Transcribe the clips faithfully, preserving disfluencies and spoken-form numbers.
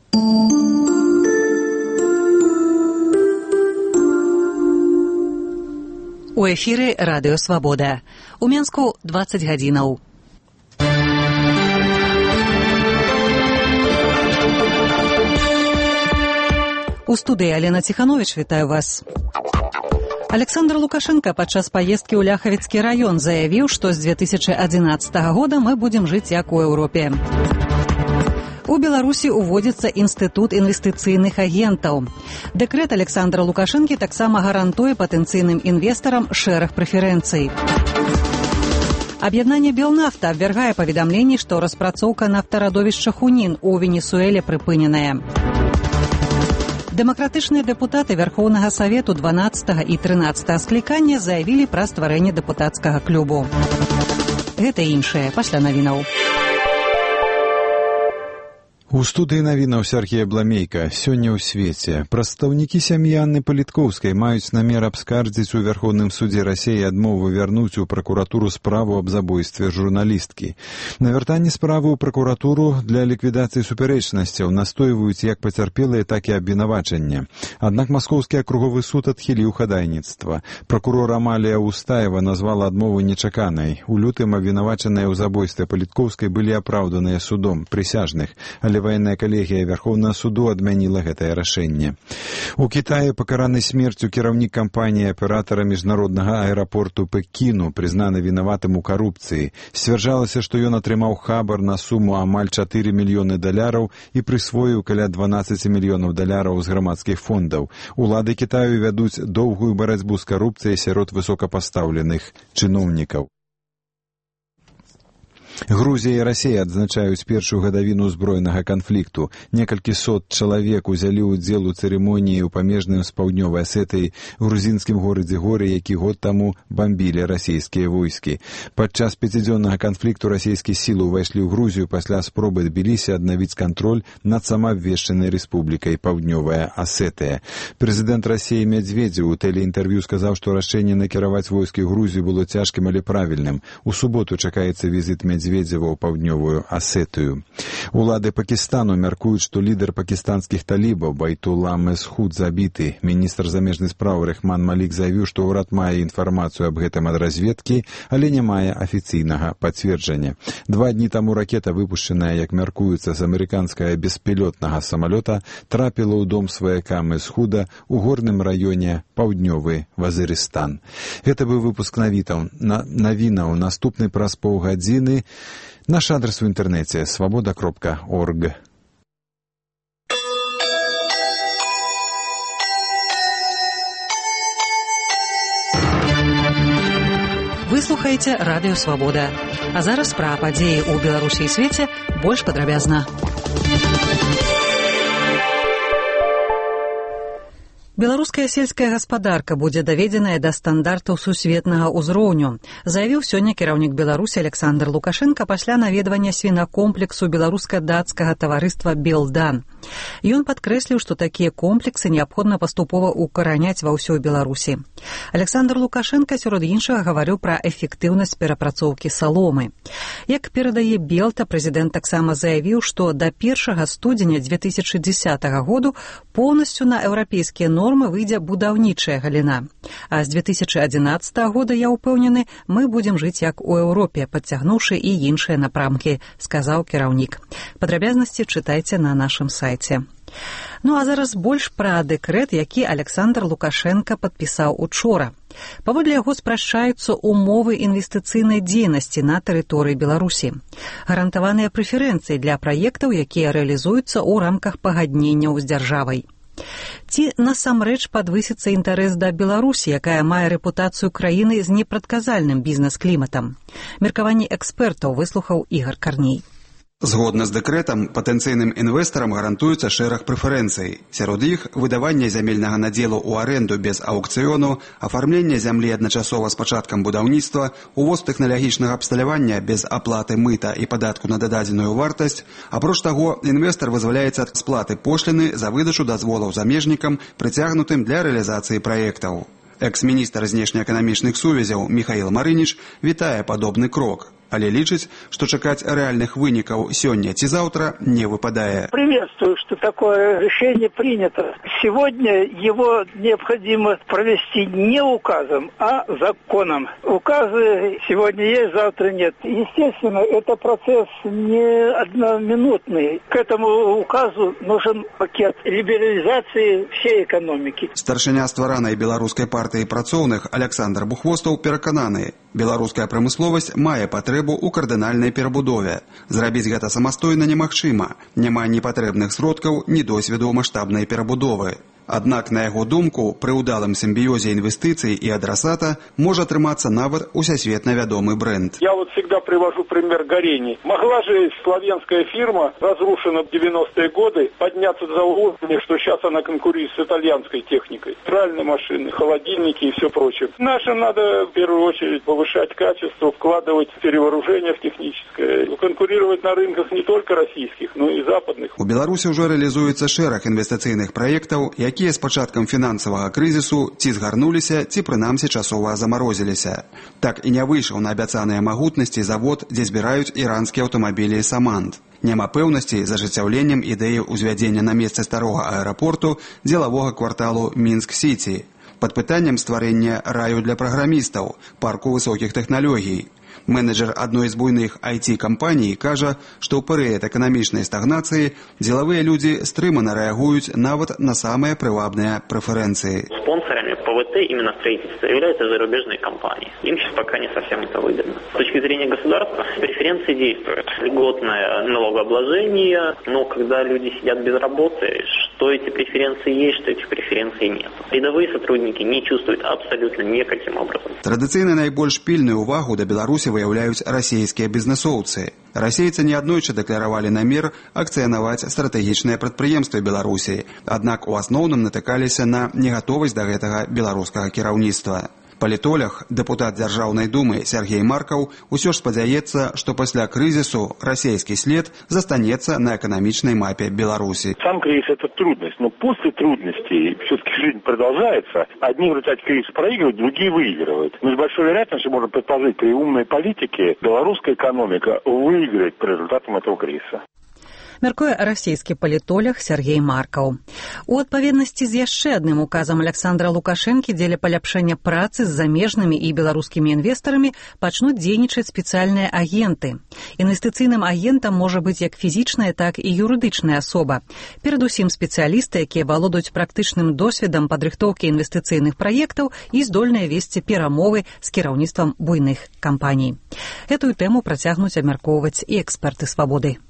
У эфіры Радыё Свабода. У Менску дваццаць гадзінаў. У студыі Алена Ціхановіч, вітаю вас. Александр Лукашенко падчас паездкі ў Ляхавіцкі раён заявіў, што з две тысячы адзінаццатага года мы будзем жыць як у Еўропе. У Беларусі уводзіцца інстытут інвестыцыйных агентаў. Дэкрэт Александра Лукашэнкі таксама гарантуе патэнцыйным інвестарам шэраг прэферэнцый. Аб'яднанне Белнафта абвяргае паведамленні, што распрацоўка нафтарадовішча Хунін у Венесуэле прыпыненая. Дэмакратычныя дэпутаты Вярхоўнага Савету дванаццатага і трынаццатага склікання заявілі пра стварэнне дэпутацкага клубу. Гэта іншае пасля навінаў. У студыі навінаў Сергія Бламейка. Сёння ў свеце прадстаўнікі сям'і Анны Паліткоўскай маюць намер абскардзіць у Верховным судзе Расіі адмову вярнуць у пракуратуру справу аб забойстве журналісткі. На вяртанне справы ў пракуратуру для ліквідацыі супярэчнасцяў настойваюць як пацярпелыя, так і абвінавачання. Аднак Маскоўскі акруговы суд адхіліў хадайніцтва. Пракурор Амалія Устаева назвала адмову нечаканай. У лютым абвінавачаныя ў забойстве Паліткоўскай былі апраўданыя судом прысяжных, але ваенная калегія Верховнага суду адмяніла гэтае рашэнне. У Кітаі пакараны смерцю кіраўнік кампаніі аператара міжнароднага аэрапорту Пекіну, прызнаны вінаватым у карупцыі. Сцвярджалася, што ён атрымаў хабар на суму амаль чатыры мільёны даляраў і прысвоіў каля дванаццаць мільёнаў даляраў з грамадскіх фондаў. Улады Кітаю вядуць доўгую барацьбу з карупцыяй сярод высокапастаўленых чыноўнікаў. Грузія і Расія адзначаюць першую гадавіну збройнага канфлікту. Некалькі сот чалавек узялі ўдзел у цырымоніі ў памежным з паўднёвай Асетыі грузінскім горадзе Горы, які год таму бамбілі расійскія войскі. Падчас пяцідзённага канфлікту расійскія сілы ўвайшлі ў Грузію пасля спробы Тбілісі аднавіць кантроль над самаабвешчанай рэспублікай Паўднёвая Асетыя. Прэзідэнт Расіі Медведзеў у тэлеінтэрв'ю сказаў, што рашэнне накіраваць войскі ў Грузію было цяжкім, але правільным. У суботу чакаецца візіт Медведзева Медведзева ў Паўднёвую Асетыю. Улады Пакістану мяркуюць, што лідар пакістанскіх талібаў Байтулла Месхуд забіты. Міністр замежных спраў Рэхман Малік заявіў, што ўрад мае інфармацыю аб гэтым ад разведкі, але не мае афіцыйнага пацверджання. Два дні таму ракета, выпушчаная, як мяркуецца, з амерыканскага беспілотнага самалёта, трапіла ў дом сваяка Месхуда ў горным раёне Паўднёвы Вазырыстан. Гэта быў выпуск навітаў. На, навінаў наступны праз паўгадзіны. Наш адрес в интернете свобода кропка орг. Вы слухаеце Радыё Свабода. А зараз пра падзеі ў Беларусі і свеце больш падрабязна. Беларуская сельская гаспадарка будзе даведзеная да стандартаў сусветнага ўзроўню, заявіў сёння кіраўнік Беларусі Александр Лукашенко пасля наведвання свінакомплексу беларуска-дацкага таварыства «Белдан». Ён падкрэсліў, што такія комплексы неабходна паступова укараняць ва ўсёй Беларусі. Александр Лукашенко, сярод іншага, гаварыў пра эфектыўнасць перапрацоўкі саломы. Як перадае Белта, прэзідэнт таксама заявіў, што да першага студзеня две тысячы дзесятага году поўнасцю на еўрапейскія нормы нормы выйдзе будаўнічая галіна. А з две тысячы адзінаццатага года, я ўпэўнены, мы будзем жыць як у Еўропе, падцягнуўшы і іншыя напрамкі, сказаў кіраўнік. Падрабязнасці чытайце на нашым сайце. Ну а зараз больш пра дэкрэт, які Александр Лукашенко падпісаў учора. Паводле яго спрашчаюцца умовы інвестыцыйнай дзейнасці на тэрыторыі Беларусі. Гарантаваныя прэферэнцыі для праектаў, якія рэалізуюцца ў рамках пагадненняў з дзяржавай. Ці насамрэч падвысіцца інтарэс да Беларусі, якая мае рэпутацыю краіны з непрадказальным бізнес-кліматам? Меркаванні экспертаў выслухаў Ігар Карней. Згодна з дэкрэтам, патэнцыйным інвестарам гарантуецца шэраг прэферэнцый. Сярод іх выдаванне зямельнага надзелу ў арэнду без аўкцыёну, афармленне зямлі адначасова з пачаткам будаўніцтва, увоз тэхналагічнага абсталявання без аплаты мыта і падатку на дададзеную вартасць. Апроч таго, інвестар вызваляецца ад сплаты пошліны за выдачу дазволаў замежнікам, прыцягнутым для рэалізацыі праектаў. Экс-міністр знешнеэканамічных сувязяў Міхаіл Марыніч вітае падобны крок. але лічыць, што чакаць рэальных вынікаў сёння ці заўтра не выпадае. Приветствую, что такое решение принято. Сегодня его необходимо провести не указом, а законом. Указы сегодня есть, завтра нет. Естественно, это процесс не одноминутный. К этому указу нужен пакет либерализации всей экономики. Старшыня стваранай беларускай партыі працоўных Александр Бухвостаў перакананы, беларуская прамысловасць мае патрэбу ў кардынальнай перабудове. Зрабіць гэта самастойна немагчыма. Няма ні патрэбных сродкаў, ні досведу маштабнай перабудовы. Аднак, на яго думку, пры ўдалым сімбіёзе інвестыцый і адрасата можа атрымацца нават усесветна вядомы бренд. Я вот всегда привожу пример Горени. Могла же славянская фирма, разрушена в девяностые годы, подняться за уровень, что сейчас она конкурирует с итальянской техникой. Стиральные машины, холодильники и все прочее. Нашим надо в первую очередь повышать качество, вкладывать в перевооружение в техническое, конкурировать на рынках не только российских, но и западных. У Беларусі ўжо рэалізуецца шэраг інвестыцыйных праектаў, які якія з пачаткам фінансавага крызісу ці згарнуліся, ці прынамсі часова замарозіліся. Так і не выйшаў на абяцаныя магутнасці завод, дзе збіраюць іранскія аўтамабілі «Саманд». Няма пэўнасці з ажыццяўленнем ідэі ўзвядзення на месцы старога аэрапорту дзелавога кварталу Мінск-Сіці. Пад пытаннем стварэння раю для праграмістаў, парку высокіх тэхналогій. Менеджер адной з буйных ай ти-кампаній кажа, што ў перыяд эканамічнай стагнацыі дзелавыя людзі стрымана рэагуюць нават на самыя прывабныя прэферэнцыі. Спонсорами ПВТ именно строительства являются зарубежные компании. Им сейчас пока не совсем это выгодно. С точки зрения государства преференции действуют. Льготное налогообложение, но когда люди сидят без работы, что эти преференции есть, что этих преференций нет. Рядовые сотрудники не чувствуют абсолютно никаким образом. Традыцыйна найбольш пільную ўвагу да Беларусі выяўляюць расійскія бізнесоўцы. Расейцы неаднойчы дэкларавалі намер акцыянаваць стратэгічныя прадпрыемствы Беларусі, аднак у асноўным натыкаліся на негатовасць да гэтага беларускага кіраўніцтва. Палітолог, дэпутат Дзяржаўнай думы Сергей Маркаў усё ж спадзяецца, што пасля крызісу расійскі след застанецца на эканамічнай мапе Беларусі. Сам кризис – это трудность, но после трудностей все-таки жизнь продолжается. Одни в результате кризиса проигрывают, другие выигрывают. Но с большой вероятностью можно предположить, при умной политике белорусская экономика выиграет по результатам этого кризиса. Мяркуе расійскі палітолог Сергей Маркаў. У адпаведнасці з яшчэ адным указам Александра Лукашэнкі дзеля паляпшэння працы з замежнымі і беларускімі інвестарамі пачнуць дзейнічаць спецыяльныя агенты. Інвестыцыйным агентам можа быць як фізічная, так і юрыдычная асоба. Перадусім спецыялісты, якія валодаюць практычным досведам падрыхтоўкі інвестыцыйных праектаў і здольныя весці перамовы з кіраўніцтвам буйных кампаній. Гэтую тэму працягнуць абмяркоўваць і эксперты «Свабоды».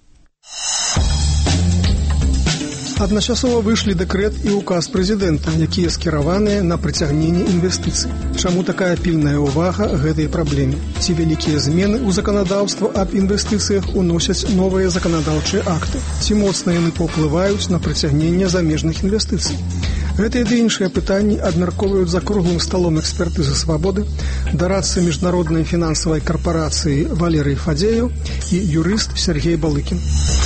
Адначасова выйшлі дэкрэт і указ прэзідэнта, якія скіраваныя на прыцягненне інвестыцый. Чаму такая пільная ўвага гэтай праблеме? Ці вялікія змены ў заканадаўства аб інвестыцыях уносяць новыя заканадаўчыя акты? Ці моцна яны паўплываюць на прыцягненне замежных інвестыцый? Гэтыя ды іншыя пытанні абмяркоўваюць за круглым сталом экспертызы «Свабоды», дарадцы міжнароднай фінансавай карпарацыі Валерый Фадзеев і юрыст Сергей Балыкін.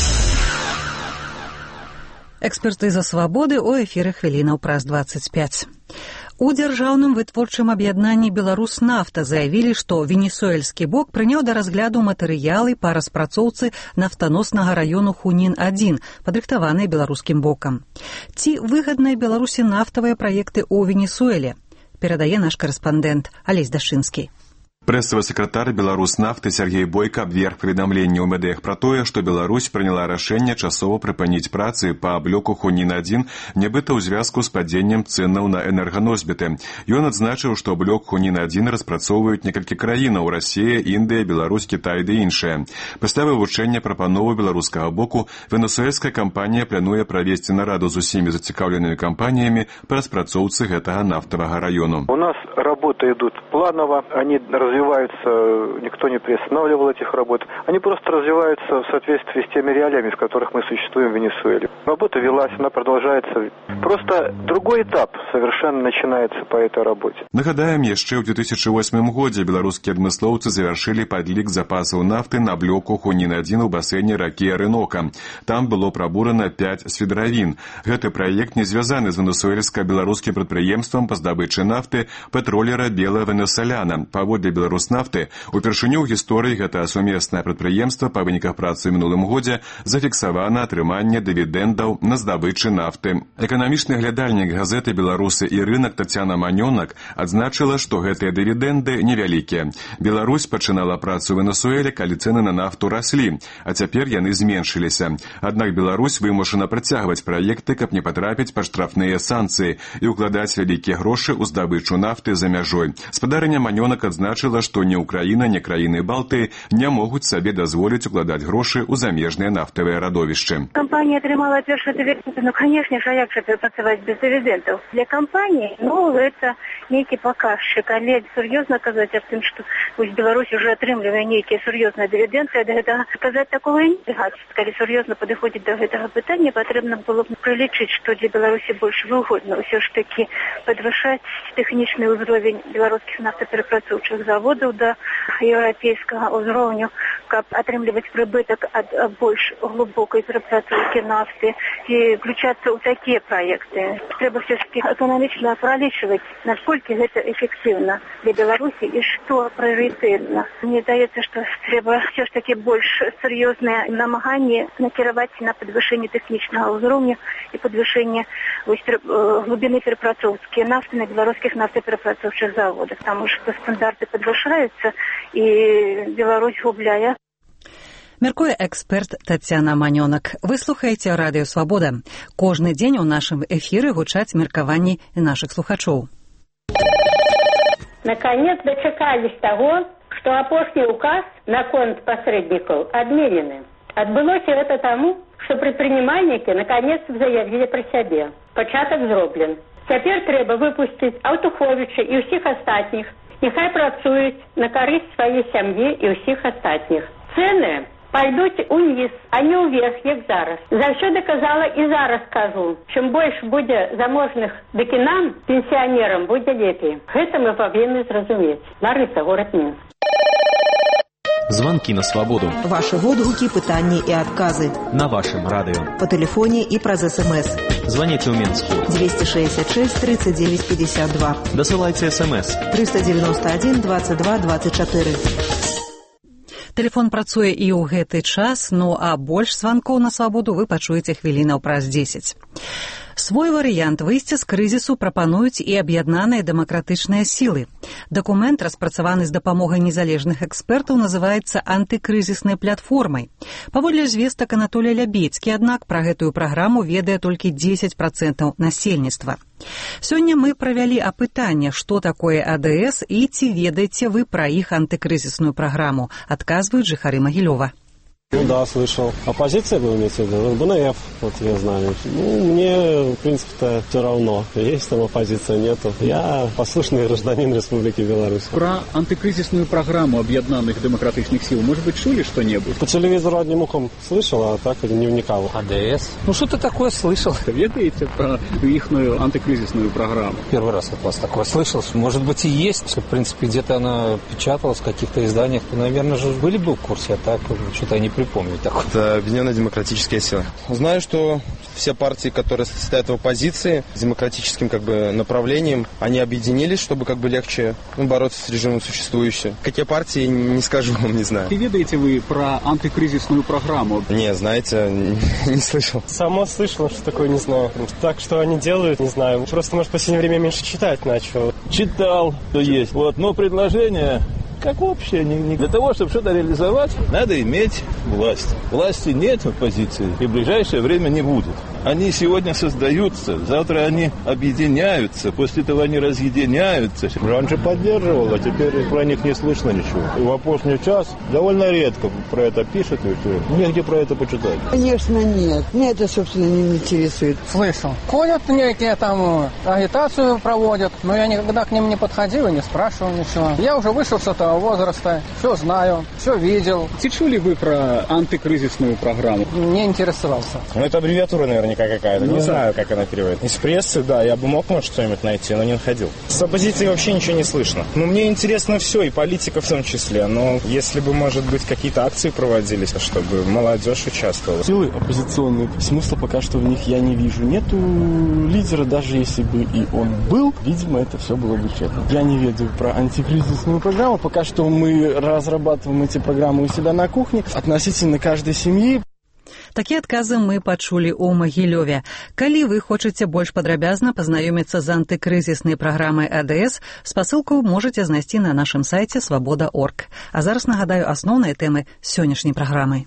Экспертыза «Свабоды» у эфіры хвілінаў праз дваццаць пяць. У дзяржаўным вытворчым аб'яднанні «Беларуснафта» заявілі, што венесуэльскі бок прыняў да разгляду матэрыялы па распрацоўцы нафтаноснага раёну Хунін адзін, падрыхтаваныя беларускім бокам. Ці выгадныя Беларусі нафтавыя праекты ў Венесуэле? Перадае наш карэспандэнт Алесь Дашынскі. Прэсавы сакратар «Беларуснафты» Сергей Бойко абверг паведамленне ў медыях пра тое, што Беларусь прыняла рашэнне часова прыпыніць працы па блоку Хунін адзін, нібыта ў звязку з падзеннем цэнаў на энерганосьбіты. Ён адзначыў, што блок Хунін адзін распрацоўваюць некалькі краінаў – Расія, Індыя, Беларусь, Кітай ды іншыя. Пасля вывучэння прапановы беларускага боку венесуэльская кампанія плануе правесці нараду з усімі зацікаўленымі кампаніямі па распрацоўцы гэтага нафтавага раёну. У нас работы идут планово, они развиваются, никто не приостанавливал этих работ. Они просто развиваются в соответствии с теми реалиями, в которых мы существуем в Венесуэле. Работа велась, она продолжается. Просто другой этап совершенно начинается по этой работе. Нагадаем, яшчэ ў две тысячы восьмым годзе беларускія адмыслоўцы завяршылі падлік запасаў нафты на блоку Хунін адзін у басейне ракі Арынока. Там было прабурана пяць свідравін. Гэты праект не звязаны з венесуэльска-беларускім прадпрыемствам па здабычы нафты Петроліум колера бела-венесаляна. Паводле Беларуснафты, упершыню ў гісторыі гэта сумеснае прадпрыемства па выніках працы ў мінулым годзе зафіксавана атрыманне дывідэндаў на здабычы нафты. Эканамічны глядальнік газеты «Беларусы і рынок» Тацяна Манёнак адзначыла, што гэтыя дывідэнды невялікія. Беларусь пачынала працу ў Венесуэле, калі цэны на нафту раслі, а цяпер яны зменшыліся. Аднак Беларусь вымушана працягваць праекты, каб не патрапіць пад штрафныя санкцыі і ўкладаць вялікія грошы ў здабычу нафты за мяжой. Спадарыня Манёнак адзначыла, што ні Ўкраіна, ні краіны Балтыі не могуць сабе дазволіць укладаць грошы ў замежныя нафтавыя радовішчы. Компания атрымала першы дивиденд. Ну, конечно же, як же працаваць без дивидендов? Для компании, ну, это некий показчик. Але серьезно казаць аб тым, што Беларусь уже атрымлівае нейкія сур'ёзныя дивиденды, ад гэтага сказаць такого нельга. Калі сур'ёзна падыходзіць до гэтага пытання, патрэбна было б прылічыць, што для Беларусі больш выгодна ўсё ж таки падвышаць тэхнічны ўзровень беларускіх нафтаперапрацоўчых заводаў да еўрапейскага ўзроўню, каб атрымліваць прыбытак ад больш глубокай перапрацоўкі нафты і включацца ў такія праекты. Трэба все ж таки эканамічна пралічваць, насколькі гэта эфектыўна для Беларусі і што прыоритетна. Мне здаецца, што трэба все ж таки больш сур'ёзныя намаганні накіраваць на падвышэнне тэхнічнага ўзроўню і падвышэнне глубины перапрацоўкі нафты на беларускіх нафтаперапрацоўчых заводах, таму што стандарты падвышаюцца і Беларусь губляе. Мяркуе эксперт Тацяна Манёнак. Вы слухаеце радыё «Свабода». Кожны дзень у нашым эфіры гучаць меркаванні нашых слухачоў. Наконец дочекались того, что апошний указ наконт посредников отменены. Отбылося это тому, что предпринимальники наконец заявили про себе. Початок зроблен. Цяпер трэба выпустить Аўтуховіча и усіх астатніх. Нехай працуюць на карысць сваёй сям'і і ўсіх астатніх. Цены пойдуть униз, а не уверх, як зараз. Заўсёды казала і зараз кажу, чым больш будзе заможных, дык і нам, пенсіянерам, будзе лепей. Гэта мы павінны зразумець. Ларыса, горад Мінск. Звонки на свободу. Ваши водгуки, пытания и отказы. На вашем радио. По телефоне и праз СМС. Звоните в Минске. двести шестьдесят шесть тридцать девять пятьдесят два. Досылайте СМС. триста девяносто один двадцать два двадцать четыре. Тэлефон працуе і ў гэты час, ну а больш званкоў на свабоду вы пачуеце хвілінаў праз дзесяць. Свой варыянт выйсця з крызісу прапануюць і аб'яднаныя дэмакратычныя сілы. Дакумент, распрацаваны з дапамогай незалежных экспертаў, называецца антыкрызіснай платформай. Паводле звестак Анатолія Лябецкі, аднак пра гэтую праграму ведае толькі дзесяць працэнтаў насельніцтва. Сёння мы правялі апытанне, што такое АДС і ці ведаеце вы пра іх антыкрызісную праграму, адказваюць жыхары Магілёва. Ну да, слышал. Оппозиция, вы имеете в виду? БНФ, вот я знаю. Ну, мне, в принципе-то, все равно. Есть там оппозиция, нету. Я послушный гражданин Республики Беларусь. Про антикризисную программу объединенных демократичных сил, может быть, чули что-нибудь? По телевизору одним ухом слышал, а так не вникал. АДС? Ну, что-то такое слышал. Ведаете про их антикризисную программу? Первый раз от вас такое слышал. Может быть, и есть. В принципе, где-то она печаталась в каких-то изданиях. То, наверное, же были бы в курсе, а так что-то я не припомню. Так. Это Объединенная демократическая сила. Знаю, что все партии, которые состоят в оппозиции, с демократическим как бы направлением, они объединились, чтобы как бы легче ну, бороться с режимом существующим. Какие партии, не скажу вам, не знаю. И ведаете вы про антикризисную программу? Не, знаете, не, не слышал. Сама слышала, что такое, не знаю. Так, что они делают, не знаю. Просто, может, в последнее время меньше читать начал. Читал, что есть. Вот, но предложение... Как общее, не, не для того, чтобы что-то реализовать, надо иметь власть. Власти нет в оппозиции и в ближайшее время не будет. Они сегодня создаются, завтра они объединяются, после этого они разъединяются. Раньше поддерживал, а теперь про них не слышно ничего. И в опошний час довольно редко про это пишут, и все. Негде про это почитать. Конечно, нет. Меня это, собственно, не интересует. Слышал. Ходят некие там, агитацию проводят, но я никогда к ним не подходил и не спрашивал ничего. Я уже вышел с этого возраста, все знаю, все видел. Ці чули вы про антикризисную программу? Не интересовался. Ну, это аббревиатура, наверное, хроника какая-то. Ну, не да. знаю, как она переводит. Из прессы, да, я бы мог, может, что-нибудь найти, но не находил. С оппозиции вообще ничего не слышно. Ну, мне интересно все, и политика в том числе. Но если бы, может быть, какие-то акции проводились, чтобы молодежь участвовала. Силы оппозиционные, смысла пока что в них я не вижу. Нету лидера, даже если бы и он был, видимо, это все было бы тщетно. Я не ведаю про антикризисную программу. Пока что мы разрабатываем эти программы у себя на кухне относительно каждой семьи. Такія адказы мы пачулі ў Магілёве. Калі вы хочаце больш падрабязна пазнаёміцца з антыкрызіснай праграмай А Д С, спасылку можаце знайсці на нашым сайце свабода точка орг. А зараз нагадаю асноўныя тэмы сённяшняй праграмы.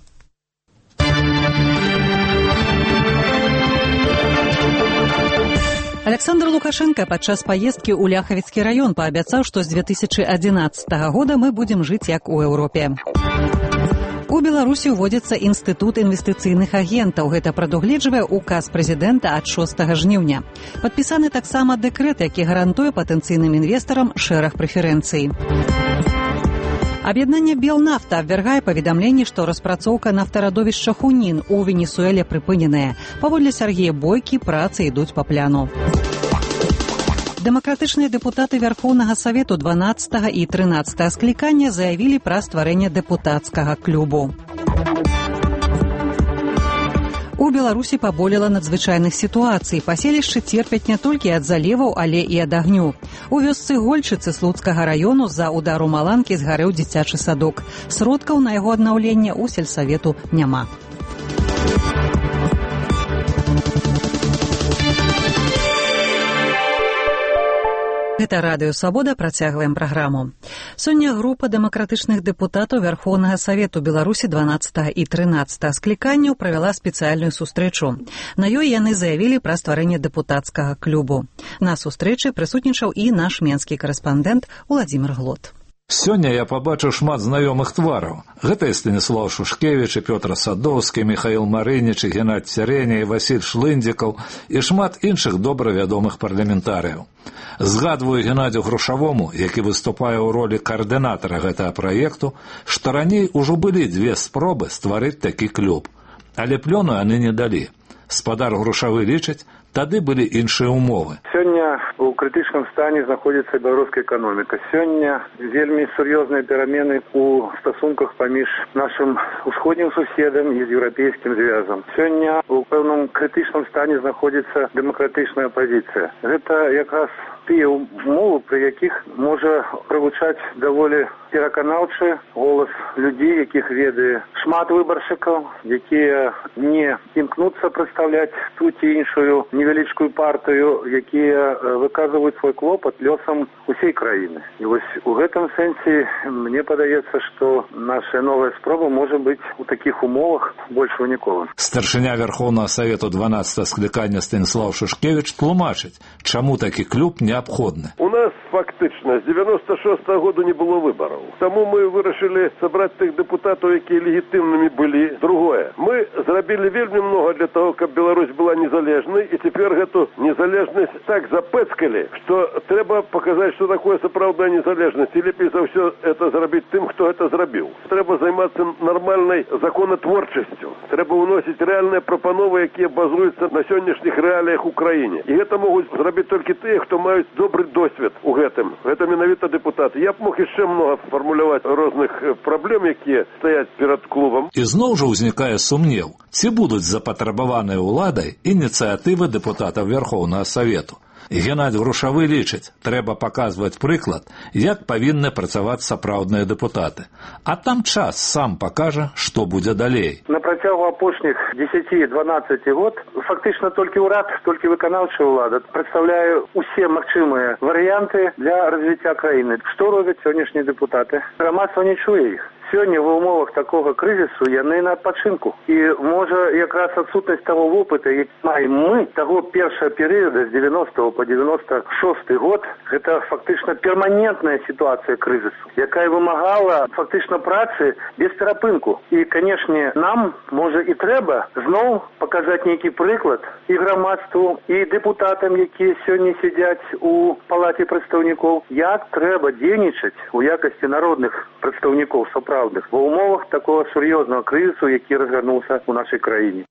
Александр Лукашенко падчас паездкі ў Ляхавіцкі раён паабяцаў, што з две тысячы адзінаццатага года мы будзем жыць як у Еўропе. У Беларусі ўводзіцца інстытут інвестыцыйных агентаў. Гэта прадугледжвае указ прэзідэнта ад шостага жніўня. Падпісаны таксама дэкрэт, які гарантуе патэнцыйным інвестарам шэраг прэферэнцый. Аб'яднанне Белнафта абвяргае паведамленні, што распрацоўка нафтарадовішча Хунін у Венесуэле прыпыненая. Паводле Сергея Бойкі працы ідуць па пляну. Дэмакратычныя дэпутаты Вярхоўнага Савету дванаццатага і трынаццатага склікання заявілі пра стварэнне дэпутацкага клубу. У Беларусі паболела надзвычайных сітуацый. Паселішчы церпяць не толькі ад залеваў, але і ад агню. У вёсцы Гольчыцы Слуцкага раёну з-за удару маланкі згарэў дзіцячы садок. Сродкаў на яго аднаўленне ў сельсавету няма. Гэта радыё «Свабода», працягваем праграму. Сёння група дэмакратычных дэпутатаў Вярхоўнага Савету Беларусі дванаццатага і трынаццатага скліканняў правяла спецыяльную сустрэчу. На ёй яны заявілі пра стварэнне дэпутацкага клубу. На сустрэчы прысутнічаў і наш менскі карэспандэнт Уладзімір Глот. Сёння я пабачыў шмат знаёмых твараў. Гэта і Станіслаў Шушкевіч, і Пётр Садоўскі, Міхаіл Марыніч, і Геннадзь Цярэня, і Васіль Шлындзікаў, і шмат іншых добра вядомых парламентарыяў. Згадваю Геннадзю Грушавому, які выступае ў ролі каардынатара гэтага праекту, што раней ужо былі дзве спробы стварыць такі клуб. Але плёну яны не далі. Спадар Грушавы лічыць, тады былі іншыя умовы. Сёння у крытычным стане знаходзіцца беларуская эканоміка. Сёння вельмі сур'ёзныя перамены у стасунках паміж нашым усходнім суседам і з еўрапейскім звязам. Сёння у пэўным крытычным стане знаходзіцца дэмакратычная апазіцыя. Гэта якраз тыя умовы, пры якіх можа прагучаць даволі пераканаўчы голас людзей, якіх ведае шмат выбаршчыкаў, якія не імкнуцца прадстаўляць ту ці іншую невялічкую партыю, якія выказваюць свой клопат лёсам усей краіны. І вось у гэтым сэнсе мне падаецца, што наша новая спроба можа быць у такіх умовах больш выніковым. Старшыня Вярхоўнага Савету дванаццатага склікання Станіслаў Шушкевіч тлумачыць, чаму такі клуб неабходны. У нас фактычна з девяносто шостага года не было выбараў. Таму мы вырашылі сабраць тых дэпутатаў, якія легітымнымі былі. Другое. Мы зрабілі вельмі многа для того, каб Беларусь была незалежнай, і цяпер гэту незалежнасць так запэцкалі, што трэба паказаць, што такое сапраўдная незалежнасць. І лепей за ўсё это зрабіць тым, хто гэта зрабіў. Трэба займацца нармальнай законатворчасцю. Трэба ўносіць рэальныя прапановы, якія базуюцца на сённяшніх рэаліях у краіне. І гэта могуць зрабіць толькі тыя, хто маюць добры досвед у гэтым. Гэта менавіта дэпутаты. Я б мог яшчэ многа фармуляваць розных праблем, якія стаяць перад клубам. І зноў жа ўзнікае сумнеў, ці будуць запатрабаваныя ўладай ініцыятывы дэпутатаў Вярхоўнага Савету. Геннадзь Грушавы лічыць, трэба паказваць прыклад, як павінны працаваць сапраўдныя дэпутаты. А там час сам пакажа, што будзе далей. На працягу апошніх дзесяці-дванаццаці год фактычна толькі ўрад, толькі выканаўчая ўлада прадстаўляе усе магчымыя варыянты для развіцця краіны. Што робяць сённяшнія дэпутаты? Грамадства не чуе іх. Сёння в умовах такога крызісу яны на адпачынку. І можа якраз адсутнасць таго вопыта, які маем мы, таго першага перыяда з девяностого по девяносто шосты год, гэта фактычна перманентная сітуацыя крызісу, якая вымагала фактычна працы без перапынку. І, канешне, нам, можа, і трэба зноў паказаць нейкі прыклад і грамадству, і дэпутатам, якія сёння сядзяць у палаце прадстаўнікоў, як трэба дзейнічаць у якасці народных прадстаўнікоў сапраўдных ва ўмовах такого сур'ёзнага крызісу, які разгарнуўся ў нашай краіне.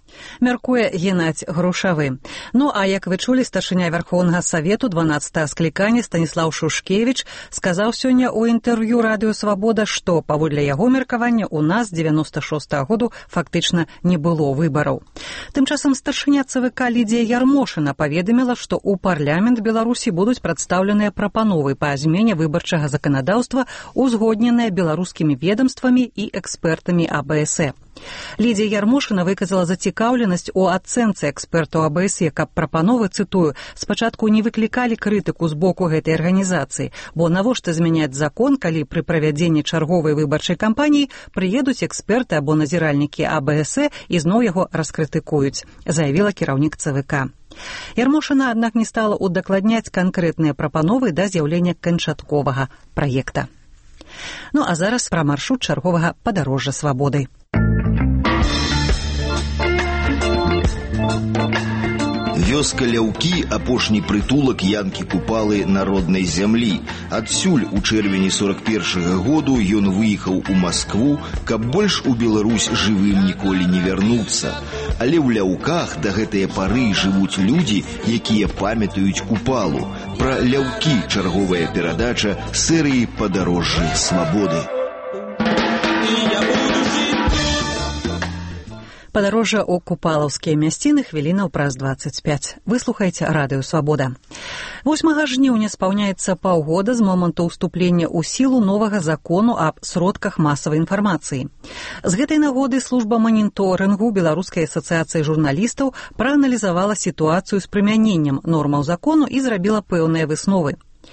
Мяркуе Геннадзь Грушавы. Ну а як вы чулі, старшыня Вярхоўнага Савету дванаццатага склікання Станіслаў Шушкевіч сказаў сёння ў інтэрв'ю Радыё Свабода, што, паводле яго меркавання, у нас дзевяноста шостага году фактычна не было выбараў. Тым часам старшыня ЦВК Лідія Ярмошына паведаміла, што ў парламент Беларусі будуць прадстаўленыя прапановы па змене выбарчага заканадаўства, узгодненыя беларускімі ведомствамі і экспертамі А Б С Е. Лідія Ярмошына выказала зацікаўленасць у ацэнцы экспертаў А Б С Е, каб прапановы, цытую, спачатку не выклікалі крытыку з боку гэтай арганізацыі, бо навошта змяняць закон, калі пры правядзенні чарговай выбарчай кампаніі прыедуць эксперты або назіральнікі А Б С Е і зноў яго раскрытыкуюць, заявіла кіраўнік ЦВК. Ярмошына, аднак, не стала удакладняць канкрэтныя прапановы да з'яўлення канчатковага праекта. Ну а зараз пра маршрут чарговага падарожжа свабоды. Вёска Ляўкі – апошні прытулак Янкі Купалы народнай зямлі. Адсюль у чэрвені сорок першага году ён выехаў у Маскву, каб больш у Беларусь жывым ніколі не вярнуцца. Але ў Ляўках да гэтыя пары жывуць людзі, якія памятаюць Купалу. Пра Ляўкі чарговая перадача серыі «Падарожжы свабоды». Падарожжа ў купалаўскія мясціны хвілінаў праз дваццаць пяць. Вы слухаеце Радыё Свабода. восьмага жніўня спаўняецца паўгода з моманту ўступлення ў сілу новага закону аб сродках масавай інфармацыі. З гэтай нагоды служба маніторынгу Беларускай асацыяцыі журналістаў прааналізавала сітуацыю з прымяненнем нормаў закону і зрабіла пэўныя высновы.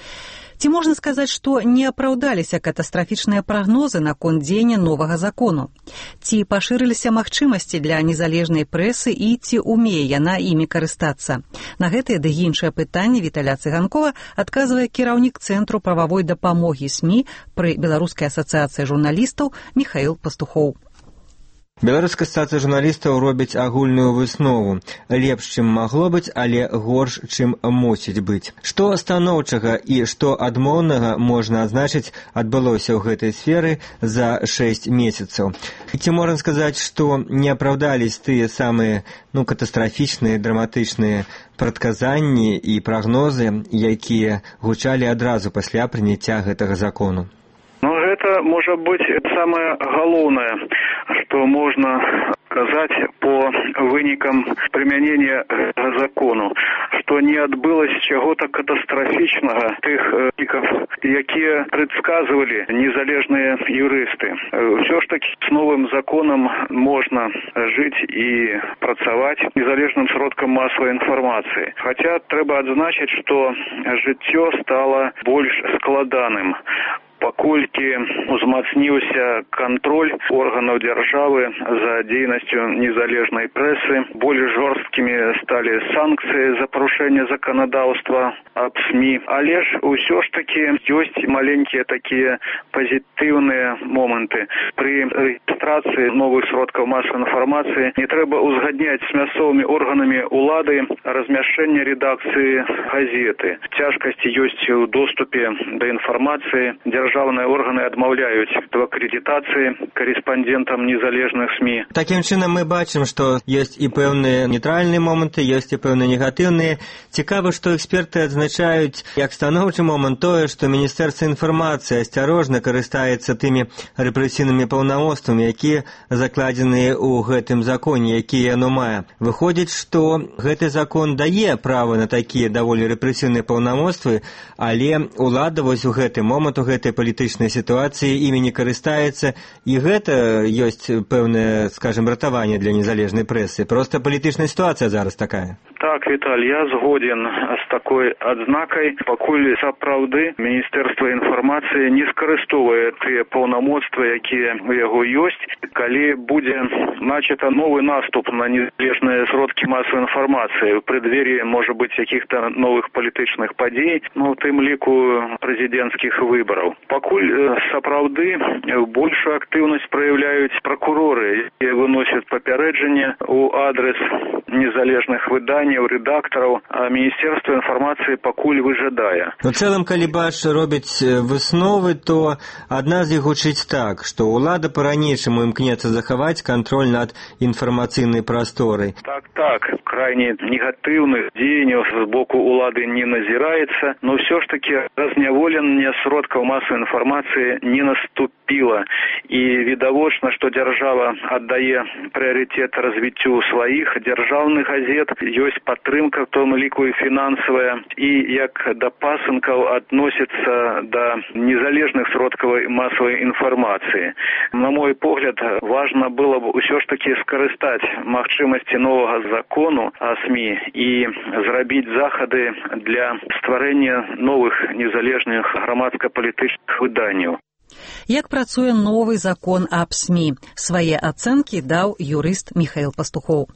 Ці можна сказаць, што не апраўдаліся катастрафічныя прагнозы наконт дзеяння новага закону? Ці пашырыліся магчымасці для незалежнай прэсы і ці умее яна імі карыстацца? На гэтыя ды іншыя пытанні Віталя Цыганкова адказвае кіраўнік Цэнтру прававой дапамогі СМІ пры Беларускай асацыяцыі журналістаў Міхаіл Пастухоў. Беларуская асацыяцыя журналістаў робіць агульную выснову. Лепш, чым магло быць, але горш, чым мусіць быць. Што станоўчага і што адмоўнага можна адзначыць адбылося ў гэтай сферы за шэсць месяцаў. Ці можна сказаць, што не апраўдались тыя самыя ну, катастрафічныя, драматычныя прадказанні і прагнозы, якія гучалі адразу пасля прыняцця гэтага закону? Ну, гэта можа быць самае галоўнае, што можна сказаць по вынікам прымянення закону, што не адбылася чаго-то катастрафічнага тых вынікаў, якія прадказвалі незалежныя юрысты. Ўсё ж такі з новым законам можна жыць і працаваць незалежным сродкам масавай інфармацыі. Хаця трэба адзначыць, што жыццё стала больш складаным. Паколькі узмацніўся кантроль органаў дзяржавы за дзейнасцю незалежнай прэсы, больш жорсткімі сталі санкцыі за парушэнне заканадаўства аб СМІ. Але ж усё ж такі ёсць маленькія такія пазітыўныя моманты. Пры рэгістрацыі новых сродкаў масавай інфармацыі не трэба ўзгадняць з мясцовымі органамі ўлады размяшчэння рэдакцыі газеты. Цяжкасці ёсць у доступе да інфармацыі. Дзяржаўныя органы адмаўляюць в акрэдытацыі карэспандэнтам незалежных СМІ. Такім чынам мы бачым, што ёсць і пэўныя нейтральныя моманты, ёсць і пэўныя негатыўныя. Цікава, што эксперты адзначаюць як станоўчы момант тое, што Міністэрства інфармацыі асцярожна карыстаецца тымі рэпрэсійнымі паўнамоцтвамі, якія закладзеныя ў гэтым законе, якія яно мае. Выходзіць, што гэты закон дае права на такія даволі рэпрэсійныя паўнамоцтвы, але ўлада вось у гэты момант, у гэтай палітычнай сітуацыі імі не карыстаецца, і гэта ёсць пэўнае, скажем, ратаванне для незалежнай прэсы. Проста палітычная сітуацыя зараз такая. Так, Віталь, я згоден з такой адзнакай, пакуль сапраўды Міністэрства інфармацыі не скарыстовае тыя паўнамоцтвы, якія у яго ёсць. Калі будзе начата новы наступ на незалежныя сродкі масавай інфармацыі ў прадвер'і, можа быць, якіх-то новых палітычных падзей, ну, у тым ліку прэзідэнцкіх выбараў. Пакуль сапраўды большую актыўнасць праяўляюць пракуроры, якія выносяць папярэджанне ў адрес незалежных выданняў, пытанняў рэдактараў, а Міністэрства інфармацыі пакуль выжадае. У цэлым, калі Баш робіць высновы, то адна з іх гучыць так, што ўлада па-ранейшаму імкнецца захаваць кантроль над інфармацыйнай прасторай. Так, так, крайне негатыўных дзеянняў з боку ўлады не назіраецца, но ўсё ж таки разняволенне сродкаў масавай інфармацыі не наступіла. І відавочна, што дзяржава аддае прыярытэт развіццю сваіх дзяржаўных газет, ёсць падтрымка, в том ліку і фінансавая, і як да пасынкаў адносіцца да незалежных сродкаў масавай інфармацыі. На мой погляд, важна было б усё ж таки скарыстаць магчымасці новага закону о СМІ і зрабіць захады для стварэння новых незалежных грамадска-палітычных выданняў. Як працуе новы закон аб СМІ? Свае ацэнкі даў юрыст Михаил Пастухоў.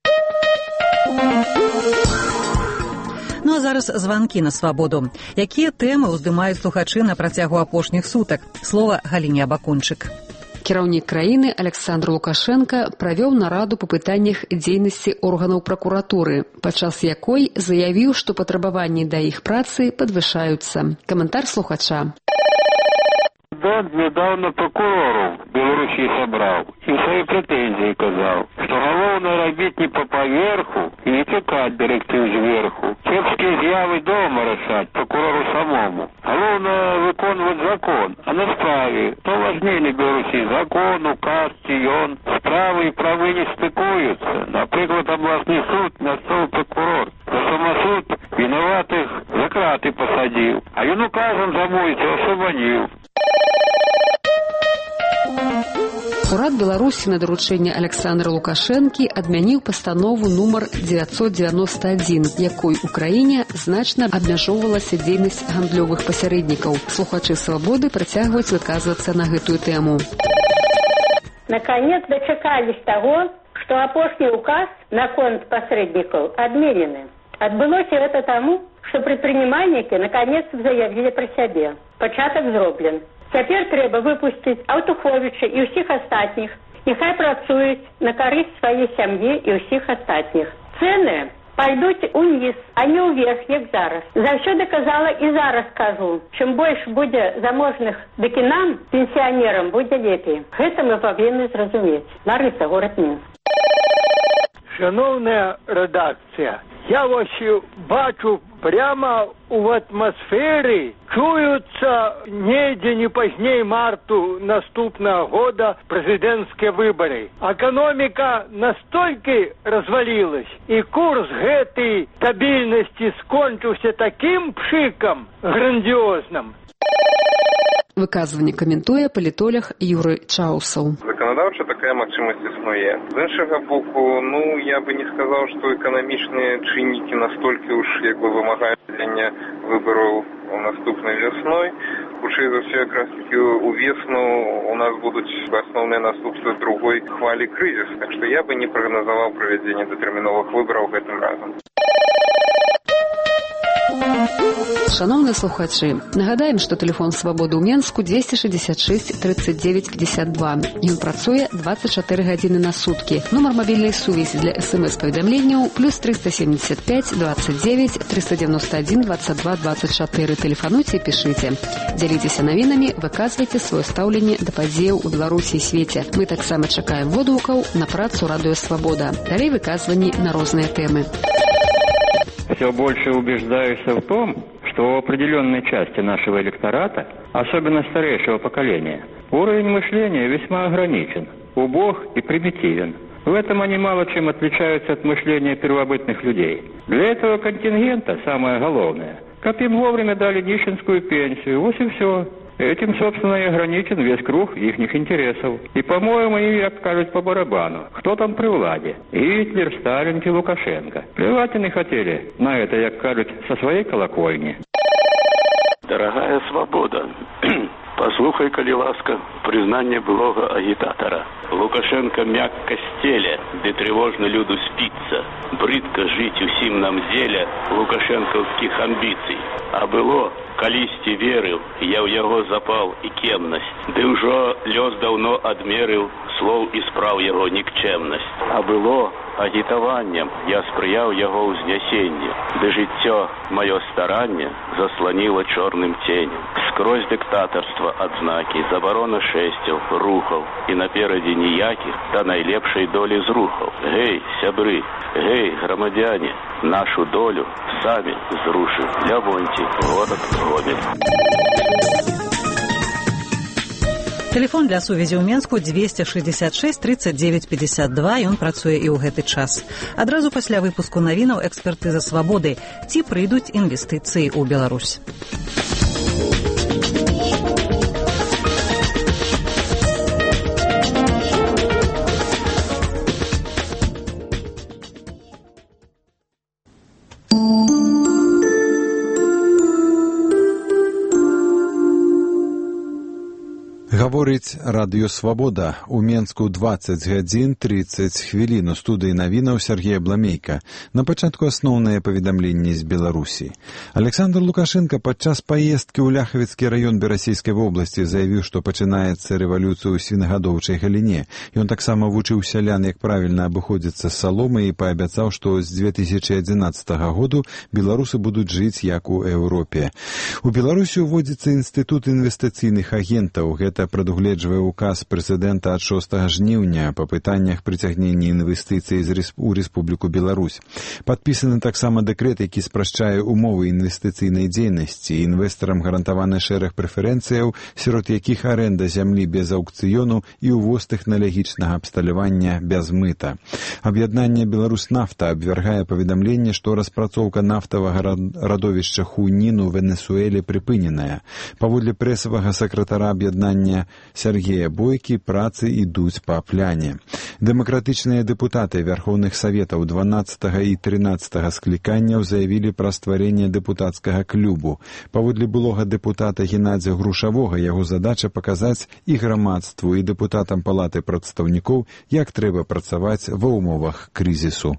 Ну а зараз званкі на свабоду. Якія тэмы ўздымаюць слухачы на працягу апошніх сутак? Слова Галіне Абакунчык. Кіраўнік краіны Александр Лукашенко правёў нараду па пытаннях дзейнасці органаў пракуратуры, падчас якой заявіў, што патрабаванні да іх працы падвышаюцца. Каментар слухача. Президент недавно прокурору Беларусі собрал и свои претензии казал, что головне робить не по поверху и не чекать директив зверху. Кепские з'яви дома решать прокурору самому. Головне виконувати закон, а не справи. То важнее для Беларусі закон, указ, тион. Справи и правы не стыкуются. Например, областный суд настал прокурор. За самосуд виноватых за краты посадил, а він указом замовити освободил. Урад Беларусі на даручэнне Александра Лукашэнкі адмяніў пастанову нумар девятьсот девяносто один, якой у краіне значна абмяжоўвалася дзейнасць гандлёвых пасярэднікаў. Слухачы «Свабоды» працягваюць выказвацца на гэтую тэму. Наконец дочекались того, что апошний указ наконт посредников отменены. Отбылося это тому, что предпринимальники наконец заявили про себе. Початок зроблен. Цяпер трэба выпусціць Аўтуховіча і ўсіх астатніх. Няхай працуюць на карысць сваёй сям'і і ўсіх астатніх. Цэны пойдуць уніз, а не ўверх, як зараз. Заўсёды казала і зараз кажу, чым больш будзе заможных, дык і нам, пенсіянерам, будзе лепей. Гэта мы павінны зразумець. Ларыса, горад Мінск. Шановная редакція, я ось бачу прямо в атмосфере чуются недзе не поздней марту наступного года президентские выборы. Экономика настолько развалилась, и курс гэтай стабильности скончился таким пшиком грандиозным. Выказванне каментуе палітолог Юрый Чаусаў. Законодаўча такая магчымасць існуе. З іншага боку, ну, я бы не сказаў, што эканамічныя чыннікі настолькі уж як бы вымагаюць вядзення выбараў наступнай вясной. Хутчэй за ўсё, якраз такі у весну у нас будуць асноўныя наступствы другой хвалі крызісу. Так што я бы не прагназаваў правядзенне датэрміновых выбараў гэтым разам. Шановныя слухачы, нагадаем, што тэлефон «Свабоды» ў Менску двести шестьдесят шесть тридцать девять пятьдесят два. Ён працуе двадцать четыре гадзіны на суткі. Нумар мабільнай сувязі для эс-эм-эс-паведамленняў плюс триста семьдесят пять двадцать девять триста девяносто один двадцать два двадцать четыре. Тэлефануйце і пішыце. Дзяліцеся навінамі, выказвайце сваё стаўленне да падзеяў у Беларусі і свеце. Мы таксама чакаем водгукаў на працу радыё «Свабода». Далей выказванні на розныя тэмы. Все больше убеждаюсь в том, что у определенной части нашего электората, особенно старейшего поколения, уровень мышления весьма ограничен, убог и примитивен. В этом они мало чем отличаются от мышления первобытных людей. Для этого контингента самое главное, как им вовремя дали нищенскую пенсию, вот и все. Этим, собственно, и ограничен весь круг их интересов. И, по-моему, им, как кажуть, по барабану. Кто там при владе? Гитлер, Сталин и Лукашенко. Плевать не хотели на это, как кажуть, со своей колокольни. Дорогая свобода, послухай, коли ласка, признание былого агитатора. Лукашенко мягко стеля, де тревожно люду спится. Брыдко жить усім нам зеля лукашенковских амбиций. А было, калісьці верыў, я ў яго запал і кемнасць. Ды ўжо лёс даўно адмерыў слоў і спраў яго нікчэмнасць. А было агітаваннем, я спрыяў яго ўзнясенню, ды жыццё маё старанне засланіла чорным ценем. Скрозь дыктатарства адзнакі, забарона шэсцяў, рухаў, і наперадзе ніякіх да найлепшай долі зрухаў. Гэй, сябры, гэй, грамадзяне, нашу долю самі зрушым. Лявонці, горад Гомель. Телефон для сувязі ў Менску двести шестьдесят шесть тридцать девять пятьдесят два, і ён працуе і ў гэты час. Адразу пасля выпуску навінаў экспертыза свабоды. Ці прыйдуць інвестыцыі ў Беларусь? Гаворыць радыё «Свабода». У Менску двадцать гадзін тридцать хвілін. У студыі навінаў Сергей Абламейка. На пачатку асноўныя паведамленні з Беларусі. Александр Лукашенко падчас паездкі ў Ляхавіцкі раён Берасейскай вобласці заявіў, што пачынаецца рэвалюцыя ў свінагадоўчай галіне. Ён таксама вучыў сялян, як правільна абыходзіцца з саломай, і паабяцаў, што з две тысячи адзінаццатага году беларусы будуць жыць як у Еўропе. У Беларусі ўводзіцца інстытут інвестыцыйных агентаў. Гэта прадугледжвае указ прэзідэнта ад шостага жніўня па пытаннях прыцягнення інвестыцый у Рэспубліку Беларусь. Падпісаны таксама дэкрэт, які спрашчае умовы інвестыцыйнай дзейнасці. Інвестарам гарантаваны шэраг прэферэнцыяў, сярод якіх арэнда зямлі без аўкцыёну і ўвоз тэхналагічнага абсталявання без мыта. Аб'яднанне «Беларуснафта» абвяргае паведамленне, што распрацоўка нафтавага радовішча Хуйнін у Венесуэле прыпыненая. Паводле прэсавага сакратара аб'яднання Сергея Бойкі, працы ідуць па пляне. Дэмакратычныя дэпутаты Вярхоўных Саветаў дванаццатага і трынаццатага скліканняў заявілі пра стварэнне дэпутацкага клубу. Паводле былога дэпутата Геннадзя Грушавога, яго задача паказаць і грамадству, і дэпутатам Палаты прадстаўнікоў, як трэба працаваць ва ўмовах крызісу.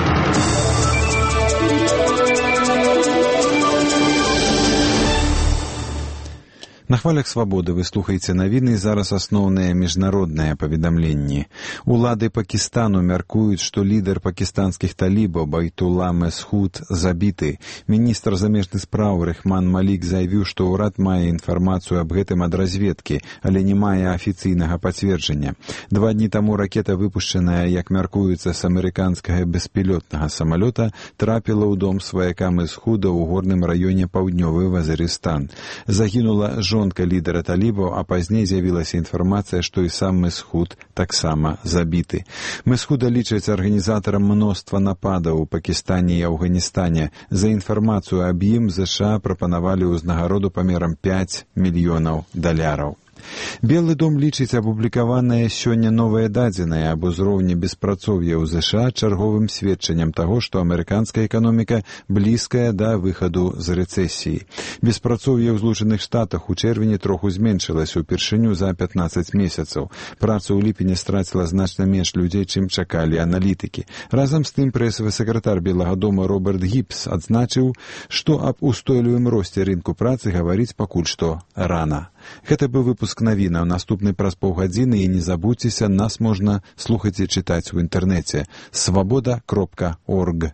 На хвалях «Свабоды» вы слухаеце навіны, зараз асноўныя міжнародныя паведамленні. Улады Пакістану мяркуюць, што лідар пакістанскіх талібаў Байтула Месхуд забіты. Міністр замежных спраў Рэхман Малік заявіў, што ўрад мае інфармацыю аб гэтым ад разведкі, але не мае афіцыйнага пацверджання. Два дні таму ракета, выпушчаная, як мяркуецца, з амерыканскага беспілотнага самалёта, трапіла ў дом сваяка Месхуда ў горным раёне паўднёвы Вазірыстан. Загінула жонка лідара талібаў, а пазней з'явілася інфармацыя, што і сам Месхуд таксама забіты. Месхуда лічаць арганізатарам мноства нападаў у Пакістане і Афганістане. За інфармацыю аб ім ЗША прапанавалі ўзнагароду памерам пяць мільёнаў даляраў. Белы дом лічыць апублікаванае сёння новае дадзенае аб узроўні беспрацоўя ў ЗША чарговым сведчаннем таго, што амерыканская эканоміка блізкая да выхаду з рэцэсіі. Беспрацоўе ў Злучаных Штатах у чэрвені троху зменшылася ўпершыню за пятнаццаць месяцаў. Працу ў ліпені страціла значна менш людзей, чым чакалі аналітыкі. Разам з тым прэсавы сакратар Белага дома Роберт Гібс адзначыў, што аб устойлівым росце рынку працы гаварыць пакуль што рана. Гэта быў выпуск навінаў. Наступны праз паўгадзіны, і не забудзьцеся, нас можна слухаць і чытаць у інтэрнэце свабода кропка орг.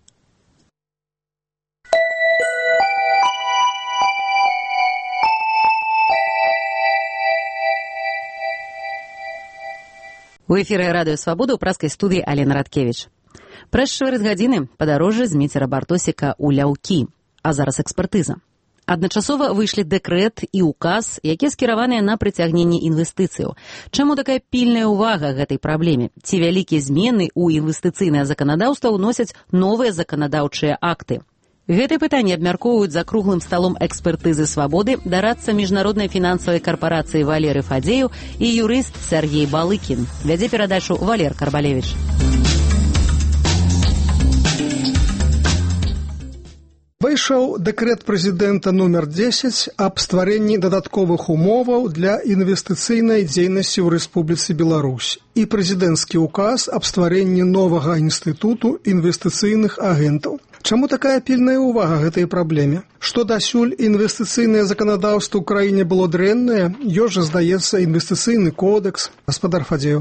У эфіры радыё «Свабода» ў праскай студыі Алена Радкевіч. Праз чвэрць гадзіны падарожжа з Міцера Бартосіка ў Ляўкі, а зараз экспертыза. Адначасова выйшлі дэкрэт і указ, якія скіраваныя на прыцягненне інвестыцыяў. Чаму такая пільная ўвага гэтай праблеме? Ці вялікія змены ў інвестыцыйнае заканадаўства ўносяць новыя заканадаўчыя акты? Гэтае пытанне абмяркоўваюць за круглым сталом экспертызы «Свабоды» дарадца міжнароднай фінансавай карпарацыі Валеры Фадзеев і юрыст Сергей Балыкін. Вядзе перадачу Валер Карбалевіч. Выйшаў дэкрэт прэзідэнта нумар дзесяць аб стварэнні дадатковых умоваў для інвестыцыйнай дзейнасці ў Рэспубліцы Беларусь і прэзідэнцкі ўказ аб стварэнні новага інстытуту інвестыцыйных агентаў. Чаму такая пільная ўвага гэтай праблеме? Што дасюль інвестыцыйнае заканадаўства ў краіне было дрэннае, ёсць жа, здаецца, інвестыцыйны кодекс. Гаспадар Фадзеев.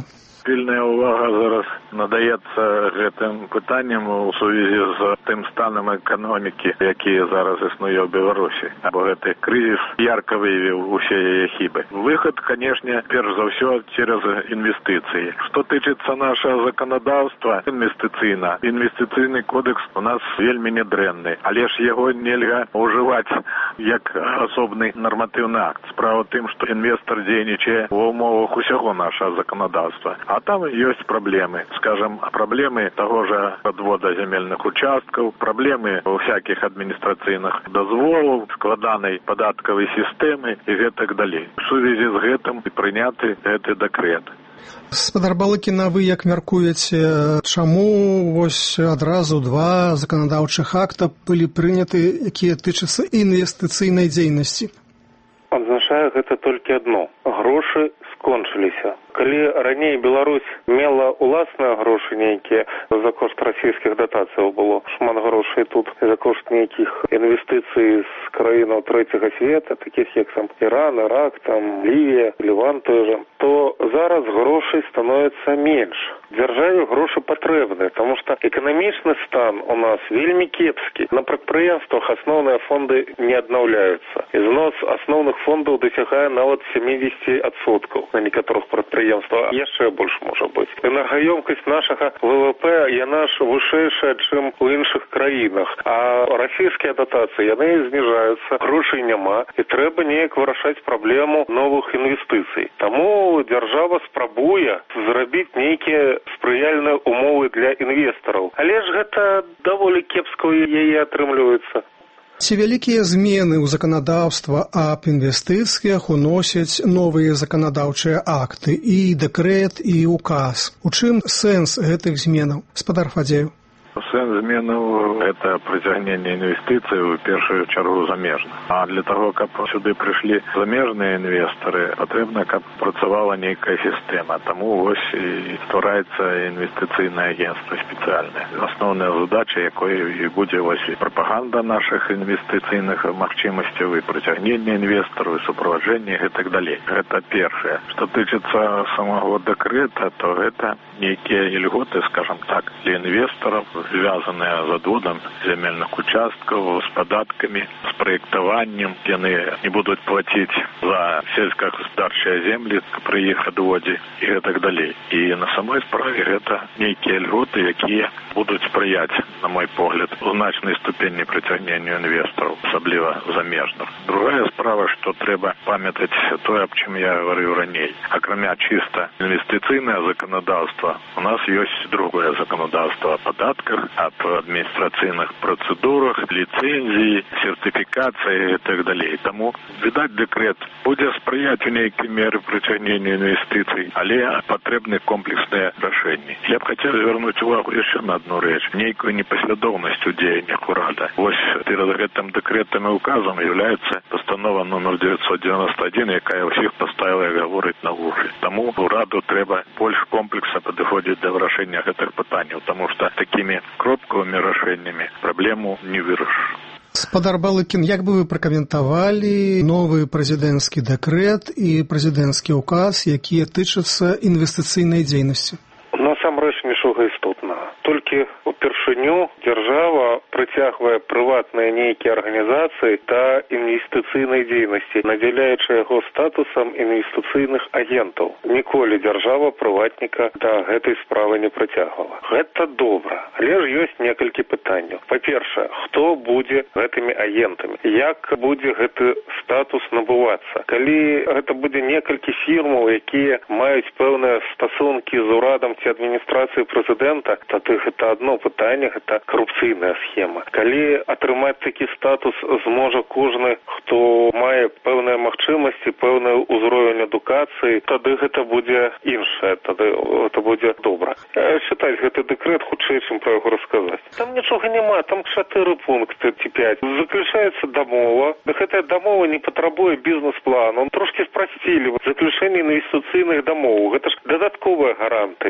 Пільная ўвага зараз надаецца гэтым пытанням у сувязі з тым станам эканомікі, які зараз існуе ў Беларусі. Або гэты крызіс ярко выявіў усе яе хібы. Выход, канешне, перш за ўсё через інвестыцыі. Што тычыцца нашага заканадаўства інвестыцыйна. Інвестыцыйны кодекс у нас вельмі нядрэнны, але ж яго нельга ўжываць як асобны нарматыўны акт. Справа ў тым, што інвестор дзейнічае ў умовах усяго нашага заканадаўства. А там ёсць праблемы. Скажем, праблемы таго жа подвода земельных участкаў, праблемы у всяких адміністрацыйных дазволаў, складанай падаткавай сістэмы і гэтак далей. У сувязі з гэтым і прыняты гэты дэкрэт. Спадар Балыкіна, вы як мяркуеце, чаму вось адразу два заканадаўчых акта былі прыняты, якія тычацца інвестыцыйнай дзейнасці? Адзначаю гэта толькі адно. Грошы скончыліся. Калі раней Беларусь мела уласныя грошы нейкія, за кошт расійскіх датацыяў было шмат грошай тут, за кошт нейкіх інвестыцый з краінаў трэцяга света, такіх як там Іран, Ірак, там Лівія, Ліван той же, то зараз грошай становіцца менш. Дзяржаве грошы патрэбны, таму што эканамічны стан у нас вельмі кепскі. На прадпрыемствах асноўныя фонды не аднаўляюцца. Ізнос асноўных фондаў дасягае нават сямдзесят адсоткаў на некаторых прадпрыемствах. Яшчэ больш можа быць. Энергаёмкасць нашага ВВП, яна ж вышэйшая, чым у іншых краінах. А расійскія датацыі, яны зніжаюцца, грошай няма, і трэба неяк вырашаць праблему новых інвестыцый. Таму дзяржава спрабуе зрабіць нейкія спрыяльныя умовы для інвестараў. Але ж гэта даволі кепска ў яе атрымліваецца. Ці вялікія змены ў заканадаўства аб інвестыцыях уносяць новыя заканадаўчыя акты, і дэкрэт, і указ. У чым сэнс гэтых зменаў? Спадар Фадзеў. Сэнс зменаў – гэта прыцягненне інвестыцый у першую чаргу замежных. А для таго, каб сюды прыйшлі замежныя інвестары, патрэбна, каб працавала нейкая сістэма. Таму вось і ствараецца інвестыцыйнае агенцтва спецыяльнае. Асноўная задача, якой і будзе вось і прапаганда нашых інвестыцыйных магчымасцяў, і прыцягненне інвестараў, і суправаджэнне і так далей. Гэта першае. Што тычыцца самого дэкрэта, то гэта нейкія ільготы, скажем так, для інвестараў, звязаныя з адводам земельных участкаў, з падаткамі, з праектаваннем. Яны не будуць плаціць за сельскагаспадарчыя землі пры іх адводзе і гэтак далей. І на самой справе гэта нейкія льготы, якія будуць спрыяць, на мой погляд, у значнай ступені прыцягненню інвестараў, асабліва замежных. Другая справа, што трэба памятаць тое, аб чым я гаварыў раней. Акрамя чыста інвестыцыйнае заканадаўства, у нас ёсць другое заканадаўства о падатках, об адміністрацыйных працэдурах, ліцэнзіі, сертыфікацыі і так далей. Таму, відаць, дэкрэт будзе спрыяць у нейкай меры прыцягненню інвестыцый, але патрэбны комплексныя рашэнні. Я б хацеў звярнуць увагу яшчэ на одну рэч, нейкую непаслядоўнасць у дзеяннях урада. Вось перад гэтым дэкрэтам і указам з'яўляецца пастанова номер девятьсот девяносто один, якая ўсіх паставіла і гаворыць на вушы. Таму ураду трэба больш комплекса падыходзіць да вырашэння гэтых пытанняў, таму што такімі кропкавымі рашэннямі праблему не вырашыш. Спадар Балыкін, як бы вы пракаментавалі новы прэзідэнцкі дэкрэт і прэзідэнцкі ўказ, якія тычацца інвестыцыйнай дзейнасці? Насамрэч нічога істотнага. Толькі упершыню дзяржава прыцягвае прыватныя нейкія арганізацыі да інвестыцыйнай дзейнасці, надзяляючы яго статусам інвестыцыйных агентаў. Ніколі дзяржава прыватніка да гэтай справы не прыцягвала. Гэта добра, але ж ёсць некалькі пытанняў. Па-першае, хто будзе гэтымі агентамі? Як будзе гэты статус набывацца? Калі гэта будзе некалькі фірмаў, якія маюць пэўныя стасункі з урадам ці адміністрацыяй прэзідэнта, тады гэта адно пытанне, гэта карупцыйная схема. Калі атрымаць такі статус зможа кожны, хто мае пэўныя магчымасці, пэўны ўзровень адукацыі, тады гэта будзе іншае, тады гэта будзе добра. Чытаць гэты дэкрэт хутчэй, чым пра яго расказаць. Там нічога няма, там чатыры пункты ці пяць. Заключаецца дамова, гэтая дамова не патрабуе бізнес-плану. Трошкі спрасцілі заключэнне інвестыцыйных дамоў. Гэта ж дадатковыя гарантыі. Калі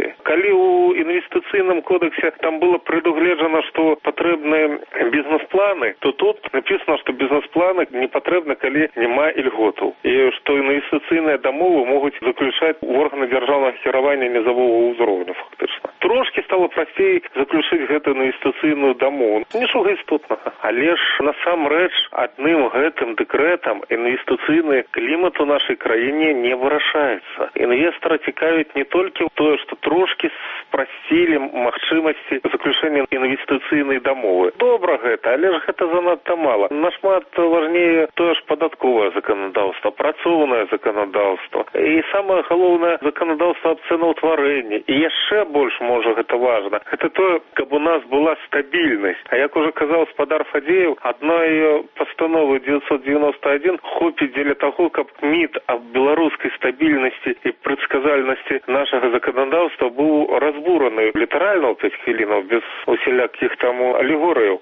калі ў інвестыцыйным кодексе там было прадугледжана, што патрэбныя бізнес-планы, то тут написано, што бізнес-планы не патрэбны, калі няма ільготаў. І што інвестыцыйныя дамовы могуць заключаць органы дзяржаўнага кіравання низового ўзроўню, фактычна. Трошкі стало прасцей заключыць гэтую інвестыцыйную дамову. Нічога істотнага. Але ж насамрэч адным гэтым дэкрэтам інвестыцыйны клімат у нашай краіне не вырашаецца. Інвестора цікавіць не толькі тое, што трошкі спрасцілі магчымасці заключэння інвестыцыйнай дамовы. Добра гэта, але ж гэта занадта мала. Нашмат важнее тое ж падатковае заканадаўства, працоўнае заканадаўства. І самае галоўнае заканадаўства аб цэнаўтварэнні. І яшчэ больш можа гэта важна. Гэта тое, каб у нас была стабільнасць. А як уже казаў спадар Фадзеев, адной пастановы девятьсот девяносто один хопіць дзеля таго, каб міт аб беларускай стабільнасці і прадказальнасці нашага заканадаўства быў разбураны літаральна ў пяць хвілінаў, без усялякіх там алегорыяў.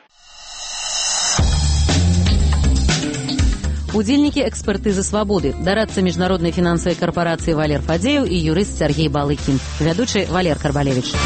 Удзельнікі экспертызы «Свабоды», дарадца міжнароднай фінансавай карпорацыі Валер Фадзеев і юрыст Сергей Балыкін, вядучы Валер Карбалевич.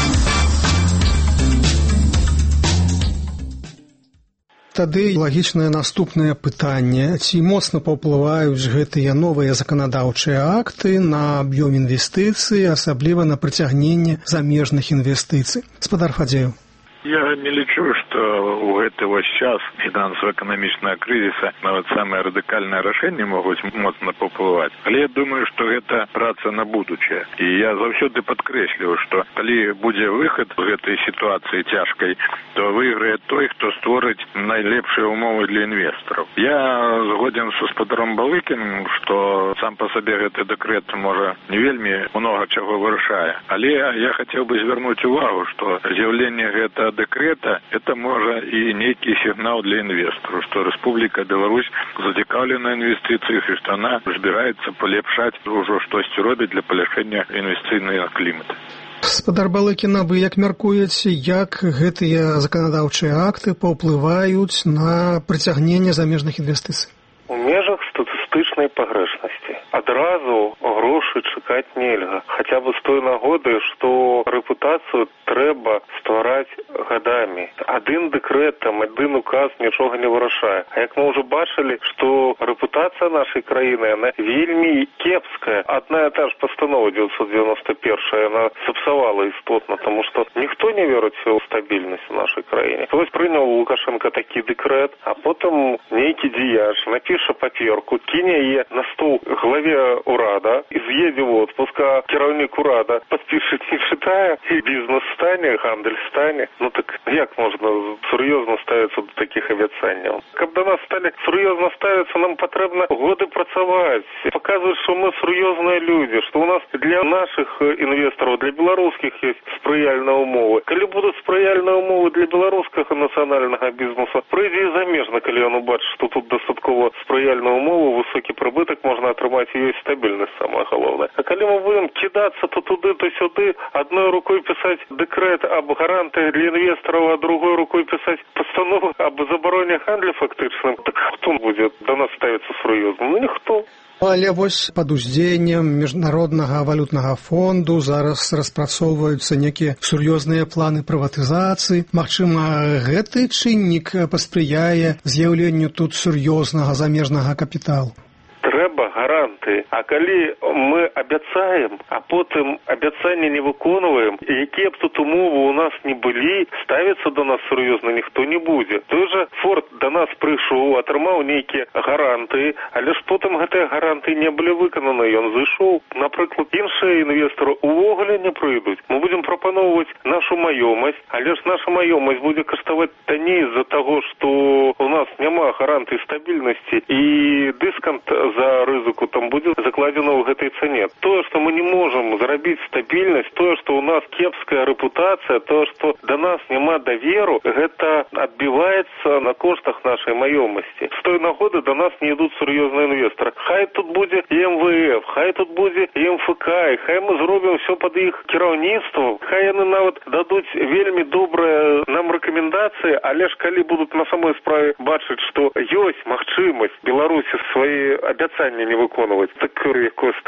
Тады лагічнае наступнае пытанне. Ці моцна паўплываюць гэтыя новыя заканадаўчыя акты на аб'ём інвестыцый, асабліва на прыцягненне замежных інвестыцый? Спадар Фадзеев. Я не лічу, што ў гэты вось час фінансава-эканамічнага крызіса нават самыя радыкальныя рашэнні могуць моцна паўплываць. Але я думаю, што гэта праца на будучае. І я заўсёды падкрэсліваю, што калі будзе выхад з гэтай сітуацыі цяжкай, то выйграе той, хто створыць найлепшыя ўмовы для інвестараў. Я згоден са спадаром Балыкіным, што сам па сабе гэты дэкрэт можа не вельмі многа чаго вырашае. Але я хацеў бы звярнуць увагу, што з'яўленне гэта дэкрета – это можа і нейкі сігнал для інвестараў, што Рэспубліка Беларусь зацікаўлена інвестыцыях і што она збіраецца палепшаць ужо штосьці робіць для паляпшэння інвестыцыйнага клімата. Спадар Балыкіна, вы як мяркуеце, як гэтыя заканадаўчыя акты паўплываюць на прыцягненне замежных інвестыцый? У межах статыстычнай пагрэшнасці. Адразу грошы чакаць нельга. Хаця бы з той нагоды, што рэпутацыю трэба ствараць гадамі. Адзін дэкрэт, там, адзін указ нічога не вырашае. А як мы ўжо бачылі, што рэпутацыя нашай краіны, яна вельмі кепская. Адна і та ж пастанова девятьсот девяносто первая, яна сапсавала істотна, таму што ніхто не верыць у стабільнасць у нашай краіне. Вось прыняў Лукашенко такі дэкрэт, а потым нейкі дзеяч напіша паперку, кине яе на стол главе урада і з'едзе в отпуск, а кіраўнік урада падпішыць не чытае, і бізнес стане, гандаль стане. Ну так як можна сур'ёзна ставіцца до такіх абяцанняў? Каб до нас сталі сур'ёзна ставіцца, нам патрэбна годы працаваць, паказваць, што мы сур'ёзныя людзі, што у нас для нашых інвестараў, для беларускіх ёсць спрыяльныя умовы. Калі будуць спрыяльныя умовы для беларускага нацыянальнага бізнесу, прыйдзе і замежна, калі ён убачыць, што тут дастаткова спрыяльныя умовы, высокі прыбытак можна атрымаць, і ёсць стабільнасць, самае галоўнае. А калі мы будем кідацца то туды, то сюды, адной рукой пісаць дэкрэт аб гарантыі для інвестараў, а другой рукой пісаць пастанову аб забароне гандля фактычным, так хто будзе да нас ставіцца сур'ёзна? Ну ніхто. Але вось пад уздзеяннем міжнароднага валютнага фонду зараз распрацоўваюцца некія сур'ёзныя планы прыватызацыі. Магчыма, гэты чыннік паспрыяе з'яўленню тут сур'ёзнага замежнага капіталу? Трэба гаранты. А калі мы абяцаем, а потым абяцанне не выконваем, якія б тут умовы у нас не былі, ставіцца до нас сур'ёзна ніхто не будзе. Той жа Форд до нас прыйшоў, атрымаў нейкія гаранты, але ж потым гэтыя гаранты не былі выкананы, ён зышоў. Напрыклад, іншыя інвестары увогуле не прыйдуць. Мы будзем прапаноўваць нашу маёмасць, але ж наша маёмасць будзе каштаваць танней з-за таго, што у нас няма гарантыі стабільнасці, і дыскант за рызыку там будзе закладзена ў гэтай цане. Тое, што мы не можам зрабіць стабільнасць, тое, што у нас кепская рэпутацыя, тое, што да нас няма даверу, гэта адбіваецца на коштах нашай маёмасці. З той нагоды да нас не ідуць сур'ёзныя інвестары. Хай тут будзе і эм вэ эф, хай тут будзе і эм эф ка, і хай мы зробім все пад іх кіраўніцтвам, хай яны нават дадуць вельмі добрыя нам рэкамендацыі, але ж калі будуць на самой справе бачыць, што ёсць магчымасць Беларусі свае абяцанні не выконваць, так якое стаўленне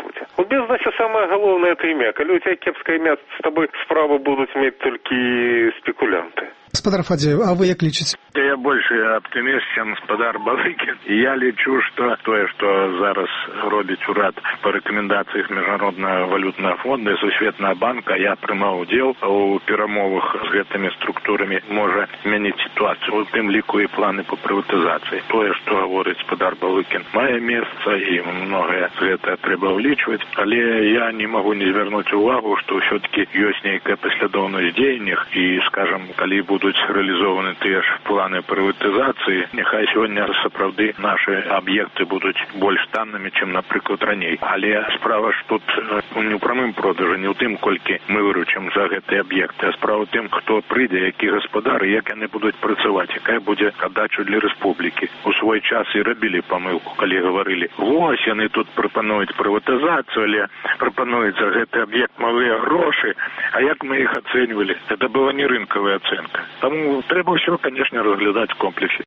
будзе. У бізнесе самое галоўнае это імя. Калі у тебя кепскае імя, з табой справу будуць мець толькі спекулянты. Гаспадар Фадзеев, а вы як лічыце? Я больше оптимист, чем гаспадар Балыкин. Я лічу, что тое, что зараз робіць урад по рекомендациях Международного валютного фонда и Сусветного банка, я прымаў удзел у перамовах с гэтымі структурамі, можа змяніць ситуацию. У тым ліку и планы по приватизации. Тое, что говорит гаспадар Балыкин, мае месца и многое з гэтага трэба ўлічваць, але я не могу не звярнуць увагу, что все-таки ёсць нейкая паслядоўнасць дзеяннях и, скажем, калі будуць будуть реализованы тыя ж планы приватизации, нехай сёння сапраўды наши объекты будут больше танными, чем, например, раней. Але справа ж тут не ў прамым продажы, не ў тым, колькі мы выручым за гэтыя объекты, а справа ў тым, хто прыйдзе, які гаспадар, як яны будуць працаваць, якая будзе аддача для рэспублікі. У свой час і рабілі памылку, калі гаварылі: вось яны тут прапануюць прыватызацыю, але прапануюць за гэты объект малыя грошы, а як мы іх ацэньвалі? Это была не рынковая оценка. Тому трэба ўсё, конечно, разглядаць в комплексе.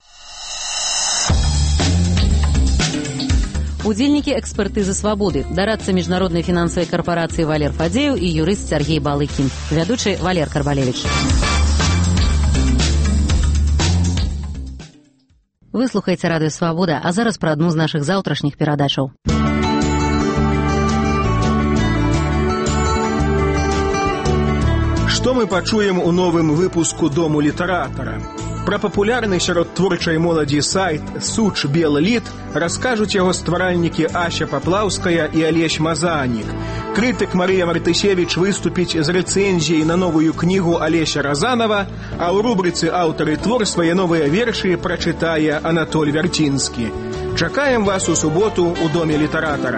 Удзельнікі экспертызы «Свабоды», дарадца міжнароднай фінансавай карпорацыі Валер Фадзеев і юрыст Сергей Балыкін. Вядучы Валер Карбалевич. Вы слухаеце радыё «Свабода», а зараз пра адну з нашых заўтрашніх перадачаў. Што мы пачуем у новым выпуску «Дому літаратара»? Пра папулярны сярод творчай моладзі сайт «Суч Белліт» раскажуць яго стваральнікі Ася Паплаўская і Алесь Мазанік. Крытык Марыя Мартысевіч выступіць з рэцэнзіяй на новую кнігу Алеся Разанова, а ў рубрыцы «Аўтары твор» свае новыя вершы прачытае Анатоль Вярцінскі. Чакаем вас у суботу ў Доме літаратара.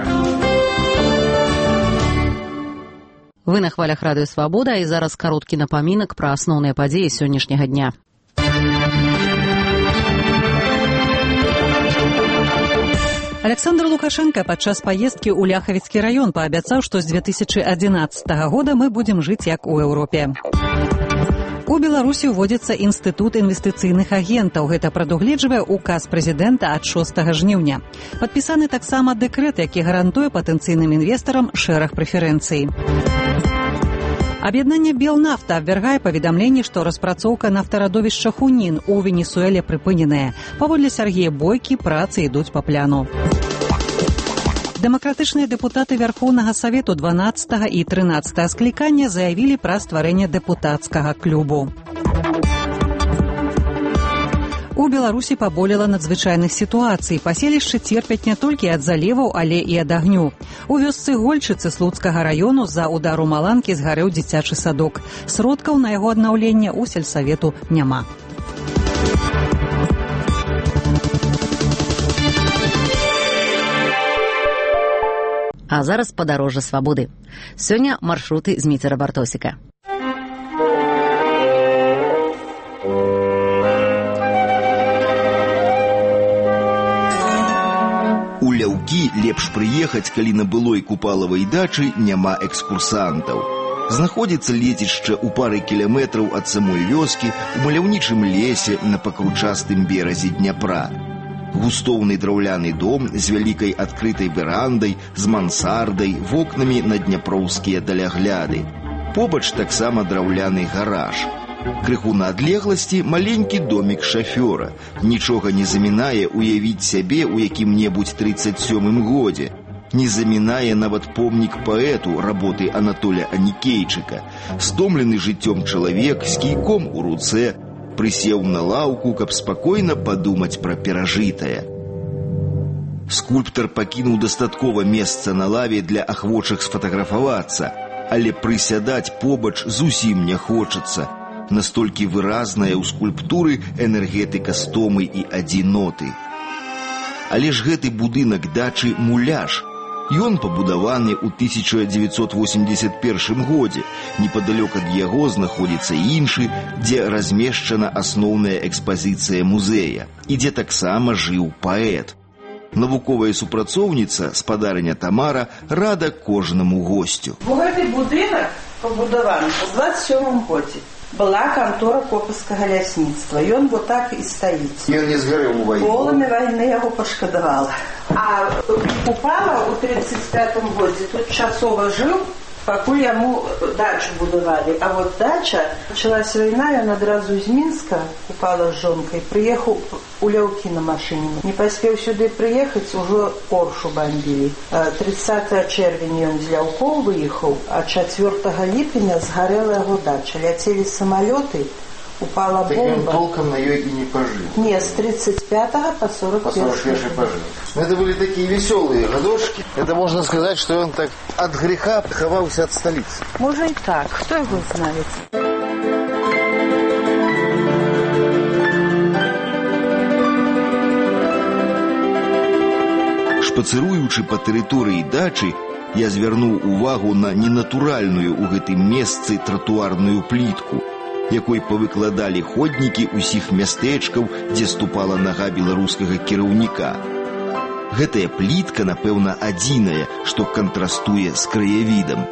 Вы на хвалях радыё «Свабода», і зараз кароткі напамінак пра асноўныя падзеі сённяшняга дня. Александр Лукашенко падчас паездкі ў Ляхавіцкі раён паабяцаў, што з две тысячы адзінаццатага года мы будзем жыць як у Еўропе. У Беларусі ўводзіцца інстытут інвестыцыйных агентаў. Гэта прадугледжвае указ прэзідэнта ад шостага жніўня. Падпісаны таксама дэкрэт, які гарантуе патэнцыйным інвестарам шэраг прэферэнцый. Аб'яднанне «Белнафта» абвяргае паведамленні, што распрацоўка нафтарадовішча «Хунін» у Венесуэле прыпыненая. Паводле Сергея Бойкі, працы ідуць па пляну. Дэмакратычныя дэпутаты Вярхоўнага Савету дванаццатага і трынаццатага склікання заявілі пра стварэнне дэпутацкага клубу. У Беларусі паболела надзвычайных сітуацый. Паселішчы церпяць не толькі ад залеваў, але і ад агню. У вёсцы Гольчыцы Слуцкага раёну з-за удару маланкі згарэў дзіцячы садок. Сродкаў на яго аднаўленне ў сельсавету няма. А зараз падарожжа «Свабоды». Сёння маршруты з Міцера Бартосіка. У Ляўкі лепш прыехаць, калі на былой купалавай дачы няма экскурсантаў. Знаходзіцца лецішча ў пары кіляметраў ад самой вёскі у маляўнічым лесе на пакручастым беразе Дняпра. Густоўны драўляны дом з вялікай адкрытай верандай, з мансардай, вокнамі на дняпроўскія далягляды. Побач таксама драўляны гараж. Крыху на адлегласці маленькі домік шафёра. Нічога не замінае уявіць сябе ў якім-небудзь трыццаць сёмым годзе. Не замінае нават помнік паэту работы Анатоля Анікейчыка. Стомлены жыццём чалавек з кійком у руцэ прысеў на лаўку, каб спакойна падумаць пра перажытае. Скульптар пакінуў дастаткова месца на лаве для ахвочых сфатаграфавацца, але прысядаць побач зусім не хочацца. Настолькі выразная ў скульптуры энергетыка стомы і адзіноты. Але ж гэты будынак дачы муляж. Ён пабудаваны ў тысяча дзевяцьсот восемьдесят першым годзе. Непадалёк ад яго знаходзіцца іншы, дзе размешчана асноўная экспазіцыя музея, і дзе таксама жыў паэт. Навуковая супрацоўніца, спадарыня Тамара, рада кожнаму госцю. Бо гэты будынак пабудаваны ў дваццаць сёмым годзе. была контора Копавскага лясніцтва. Ён вот так і стаіць. Ён не згарэў у вайну. Полымі вайны яго пашкадавала. А Купала ў тридцать пятом годзе тут часова жыў, пакуль яму дачу будавалі. А вот дача, пачалась вайна, ён адразу з Мінска, Купала з жонкай, прыехаў у Ляўкі на машыне. Не паспеў сюды прыехаць, ужо Оршу бомбілі. тридцатого чэрвеня ён з Ляўкоў выехаў, а чацвёртага ліпеня згарэла яго дача. Ляцелі самалёты, упала бомба. Так он толком на ее и не пожил. Нет, с тридцать пятого по сорок первый. пожил. Но это были такие веселые годошки. Это можно сказать, что он так от греха ховался от столицы. Может и так. Кто его знает? Шпацыруючы па тэрыторыі дачы, я звярнуў увагу на ненатуральную ў гэтым месцы тратуарную плітку, якой павыкладалі ходнікі ўсіх мястэчкаў, дзе ступала нага беларускага кіраўніка. Гэтая плітка, напэўна, адзіная, што кантрастуе з краявідам.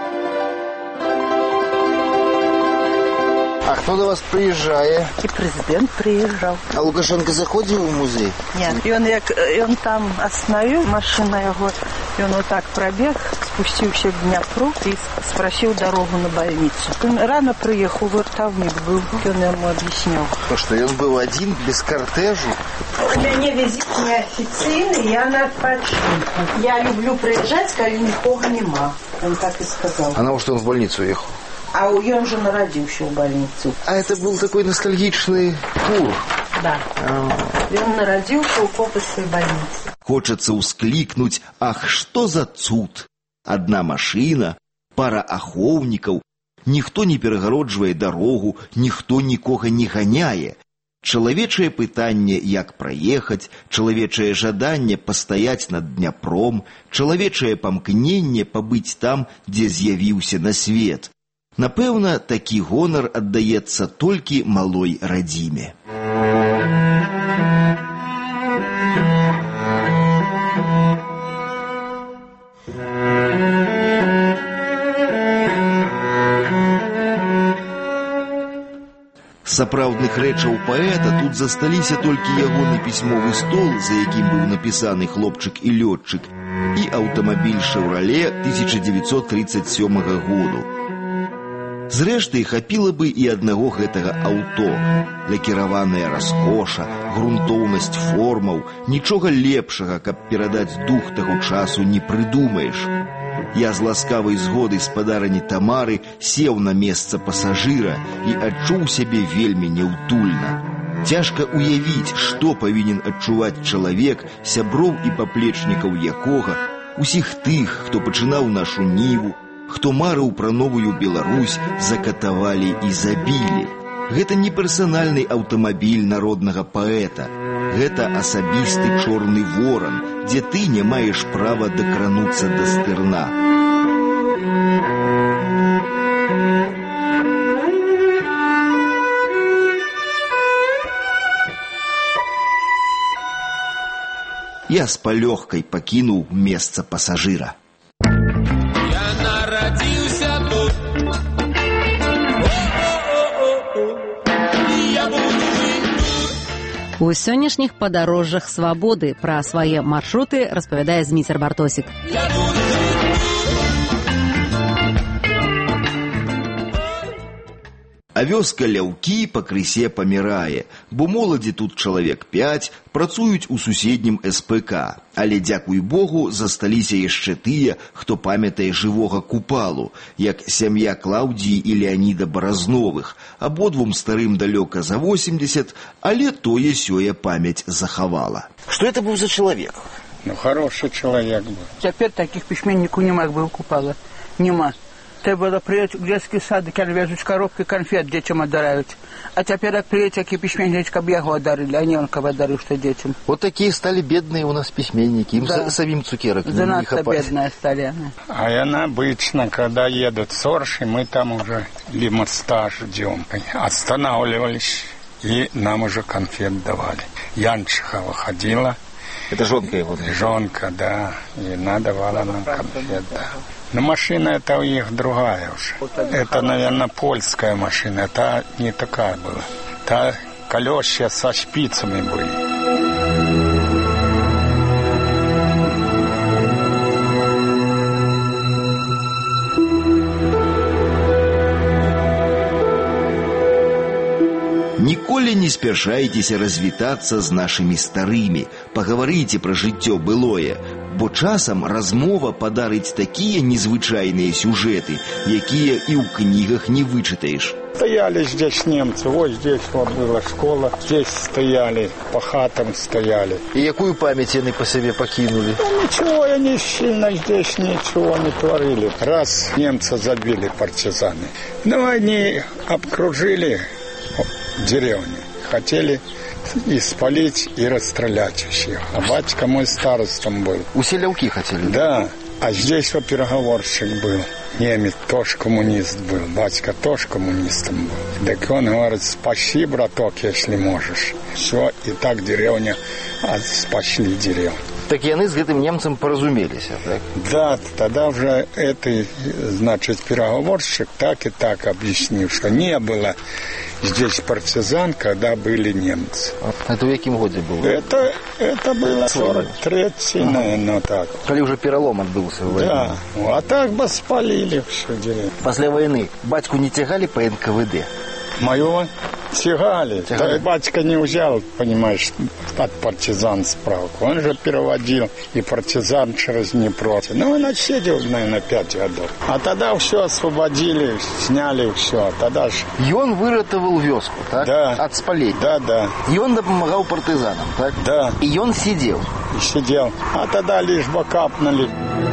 А кто до вас приезжает? И президент приезжал. А Лукашенко заходил в музей? Нет, и он, як, и он там остановил машину его, и он вот так пробег, спустился к Днепру и спросил дорогу на больницу. Он рано приехал, вартовник был, и он ему объяснял. То, что он был один, без кортежу? У меня визит неофициальный, я на отпочинку. Я люблю приезжать, когда никого нема. Он так и сказал. А на что он в больницу уехал? А он же народился в больницу. А это был такой ностальгичный тур? Да. А-а-а. И он народился у Копавской больницы. Хочется ускликнуть: ах, что за цуд! Одна машина, пара ахоўнікаў, ніхто не перагароджвае дарогу, ніхто нікога не ганяе. Чалавечае пытанне, як праехаць, чалавечае жаданне пастаяць над Дняпром, чалавечае памкненне пабыць там, дзе з'явіўся на свет. Напэўна, такі гонар аддаецца толькі малой радзіме. Сапраўдных рэчаў паэта тут засталіся толькі ягоны пісьмовы стол, за якім быў напісаны хлопчык і лётчык, і аўтамабіль «Шэврале» тысяча девятьсот тридцать сёмага году. Зрэшты, хапіла бы і аднаго гэтага аўто. Лакіраваная раскоша, грунтоўнасць формаў, нічога лепшага, каб перадаць дух таго часу, не прыдумаеш. Я з ласкавай згоды спадарыні Тамары сеў на месца пасажыра і адчуў сябе вельмі няўтульна. Цяжка уявіць, што павінен адчуваць чалавек, сяброў і паплечнікаў якога, усіх тых, хто пачынаў нашу ніву, хто марыў пра новую Беларусь, закатавалі і забілі. Гэта не персанальны аўтамабіль народнага паэта. Гэта асабісты чорны воран, дзе ты не маеш права дакрануцца да стырна. Я з палёгкай пакінуў месца пасажыра. У сённяшніх падарожжах свабоды пра свае маршруты распавядае Зміцер Бартосік. А вёска Ляўкі пакрысе памірае, бо моладзі тут чалавек пяць, працуюць у суседнім эс пэ ка. Але, дзякуй Богу, засталіся яшчэ тыя, хто памятае жывога Купалу, як сям'я Клаўдзіі і Леаніда Баразновых, абодвум старым далёка за восемьдесят, але тое-сёе памяць захавала. Что это был за человек? Ну, хороший человек был. Теперь таких письменников нема, был Купала. Нема. Треба было приехать в детский сад, когда везут коробки конфет детям отдарают. А теперь как приедут такие письменники, как его одарили, а не он кого одарил, что детям. Вот такие стали бедные у нас письменники, им да. самим цукерок не, не хапать. Бедные стали. А я обычно, когда едут с Орши, мы там уже лимоста ждем, останавливались, и нам уже конфет давали. Янчиха выходила, Это жонка его? Жонка, да. И она давала нам конфет, да. Но машина это у них другая уже. Это, наверное, польская машина. Та не такая была. Та колеса со шпицами были. Ніколі не спяшайцеся развітацца з нашымі старымі, пагаварыце пра жыццё былое, бо часам размова падарыць такія незвычайныя сюжэты, якія і ў кнігах не вычытаеш. Стояли здесь немцы, вот здесь вот была школа, здесь стояли, по хатам стояли. И какую память они по себе покинули? Ну, ничего, они сильно здесь ничего не творили. Раз немцы забили партизаны, ну, они обкружили деревню, хотели и спалить, и расстрелять всех. А батька мой старостом был. У селявки хотели? Да. А здесь вот переговорщик был. Немец тоже коммунист был. Батька тоже коммунистом был. Так он говорит, спаси, браток, если можешь. Все, и так деревня, а спасли деревню. Так яны с этим немцем поразумелись, так? Да, тогда уже этот, значит, переговорщик так и так объяснил, что не было здесь партизан, когда были немцы. Это в каком году было? Это, это было сорок третий, ага. Наверное, так. Когда уже перелом отбылся в войне. Да, а так бы спалили всю деревню. После войны батьку не тягали по эн ка вэ дэ? Моего тягали. тягали. Батька не взял, понимаешь, от партизан справку. Он же переводил и партизан через Днепро. Ну, он отсидел, наверное, пять годов. А тогда все освободили, сняли все. Тогда же... И он выратовал вёску, так? Да. От спаления. Да, да. И он помогал партизанам, так? Да. И он сидел. И сидел. А тогда лишь бы капнули.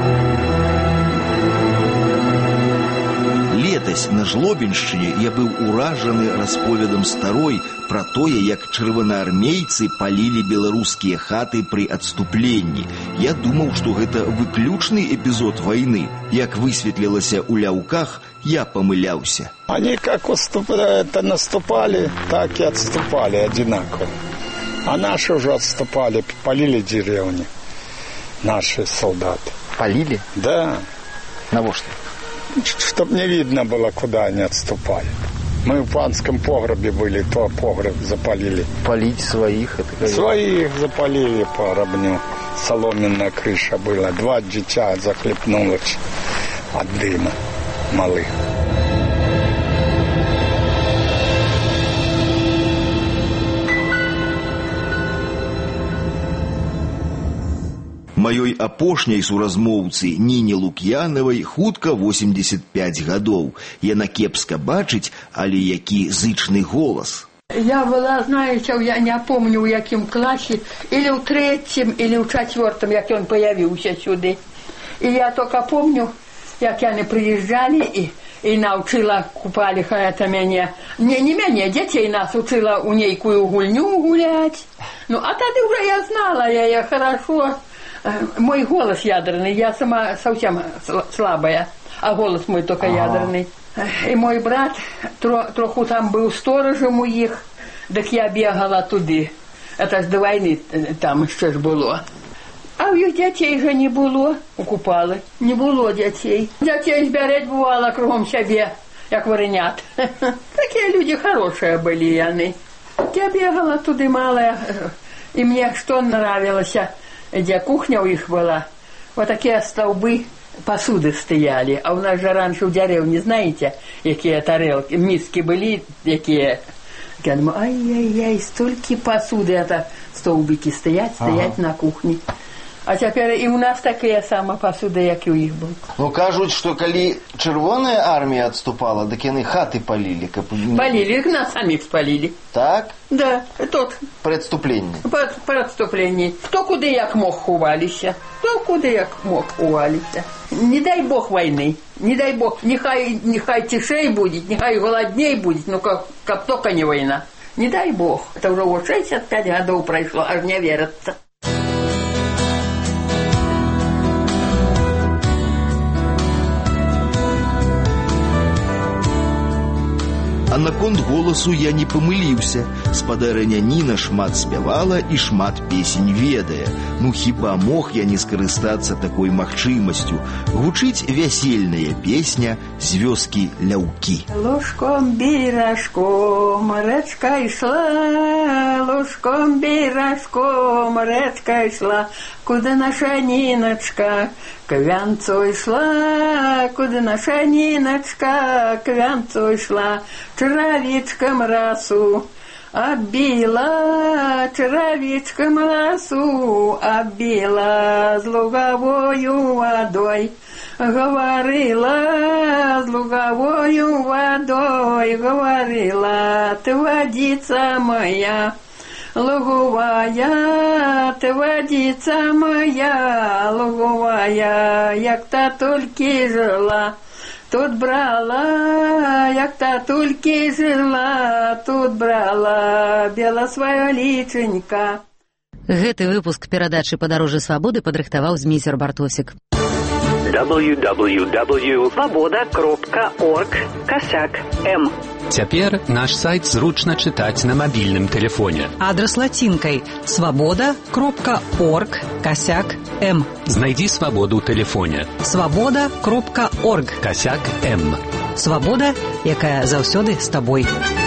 Летась на Жлобіншчыне я быў уражаны расповедам старой пра тое, як чырвонаармейцы палілі беларускія хаты пры адступленні. Я думаў, што гэта выключны эпізод вайны. Як высветлілася ў ляўках, я памыляўся. Они как уступали, наступали, так и отступали одинаково. А наши уже отступали, палили деревни. Наши солдаты. Палили? Да. На что? Чтоб не видно было, куда они отступали. Мы в панском погребе были, то погреб запалили. Полить своих? Это как... Своих запалили по робню. Соломенная крыша была. Два дитя захлепнулось от дыма малых. Маёй апошняй суразмоўцы Нине Лукьянавай хутка восемьдесят пять гадоў. Яна кепска бачыць, але які зычны голас. Я была, знаете, я не помню, в якім классе, или в третьем, или в четвертом, як он появился сюда. И я только помню, як яны приезжали и, и научила, купали это меня, не, не меня, детей нас учила у нейкую гульню гулять. Ну, а тогда уже я знала, я, я хорошо... Мой голос ядерный, я сама совсем слабая, а голос мой только ага. ядерный. И мой брат тро, троху там был сторожем у них, так я бегала туди. Это ж до войны там ще ж было. А у їх дітей же не було, укупали, не було дітей. Дітей зберуть бувало кругом себе, як варенят. Такі люди хороші були вони. Я бегала туди малая, и мне что нравилось, где кухня у них была, вот такие столбы посуды стояли. А у нас же раньше в деревне, знаете, какие тарелки, миски были, какие. Я думаю, ай-яй-яй, столько посуды, это столбики стоять, стоять ага. на кухне. А теперь и у нас такая сама посуда, як и у их был. Ну, кажут, что коли Червоная армия отступала, так яны хаты палили. Каб... Палили, их нас самих спалили. Так? Да, тот. При отступлении? При, при отступлении. Кто куда як мог ховалися, кто куда як мог ховалися. Не дай Бог войны, не дай Бог. Нехай, нехай тишей будет, нехай голодней будет, ну как, как только не война. Не дай Бог. Это уже вот шестьдесят пять годов прошло, аж не верится. А наконт голасу я не памыліўся. Спадарыня Ніна шмат спявала і шмат песень ведае. Ну хіба мог я не скарыстацца такой магчымасцю? Гучыць вясельная песня з вёскі Ляўкі. Ложком беражком рэчка ішла, ложком беражком рэчка ішла, куды наша Ніночка к вянцу ішла, куды наша Ніночка к вянцу ішла, чаравічкам расу оббила, чаравічкам расу оббила, з луговою водой говорила, з луговою водой говорила, ты водица моя луговая, ты водица моя луговая, як та толькі жила, тут брала, як та толькі жила, тут брала бела сваё ліченька. Гэты выпуск перадачы «Падарожжа свабоды» падрыхтаваў Змейсер Бартосік. дабл ю дабл ю дабл ю точка свабода крапка орг касяк эм. Цяпер наш сайт зручна чытаць на мабільным тэлефоне. Адрас лацінкай свабода кропка орг касяк эм. Знайдзі свабоду ў тэлефоне. свабода кропка орг касяк эм. Свабода, якая заўсёды з табой.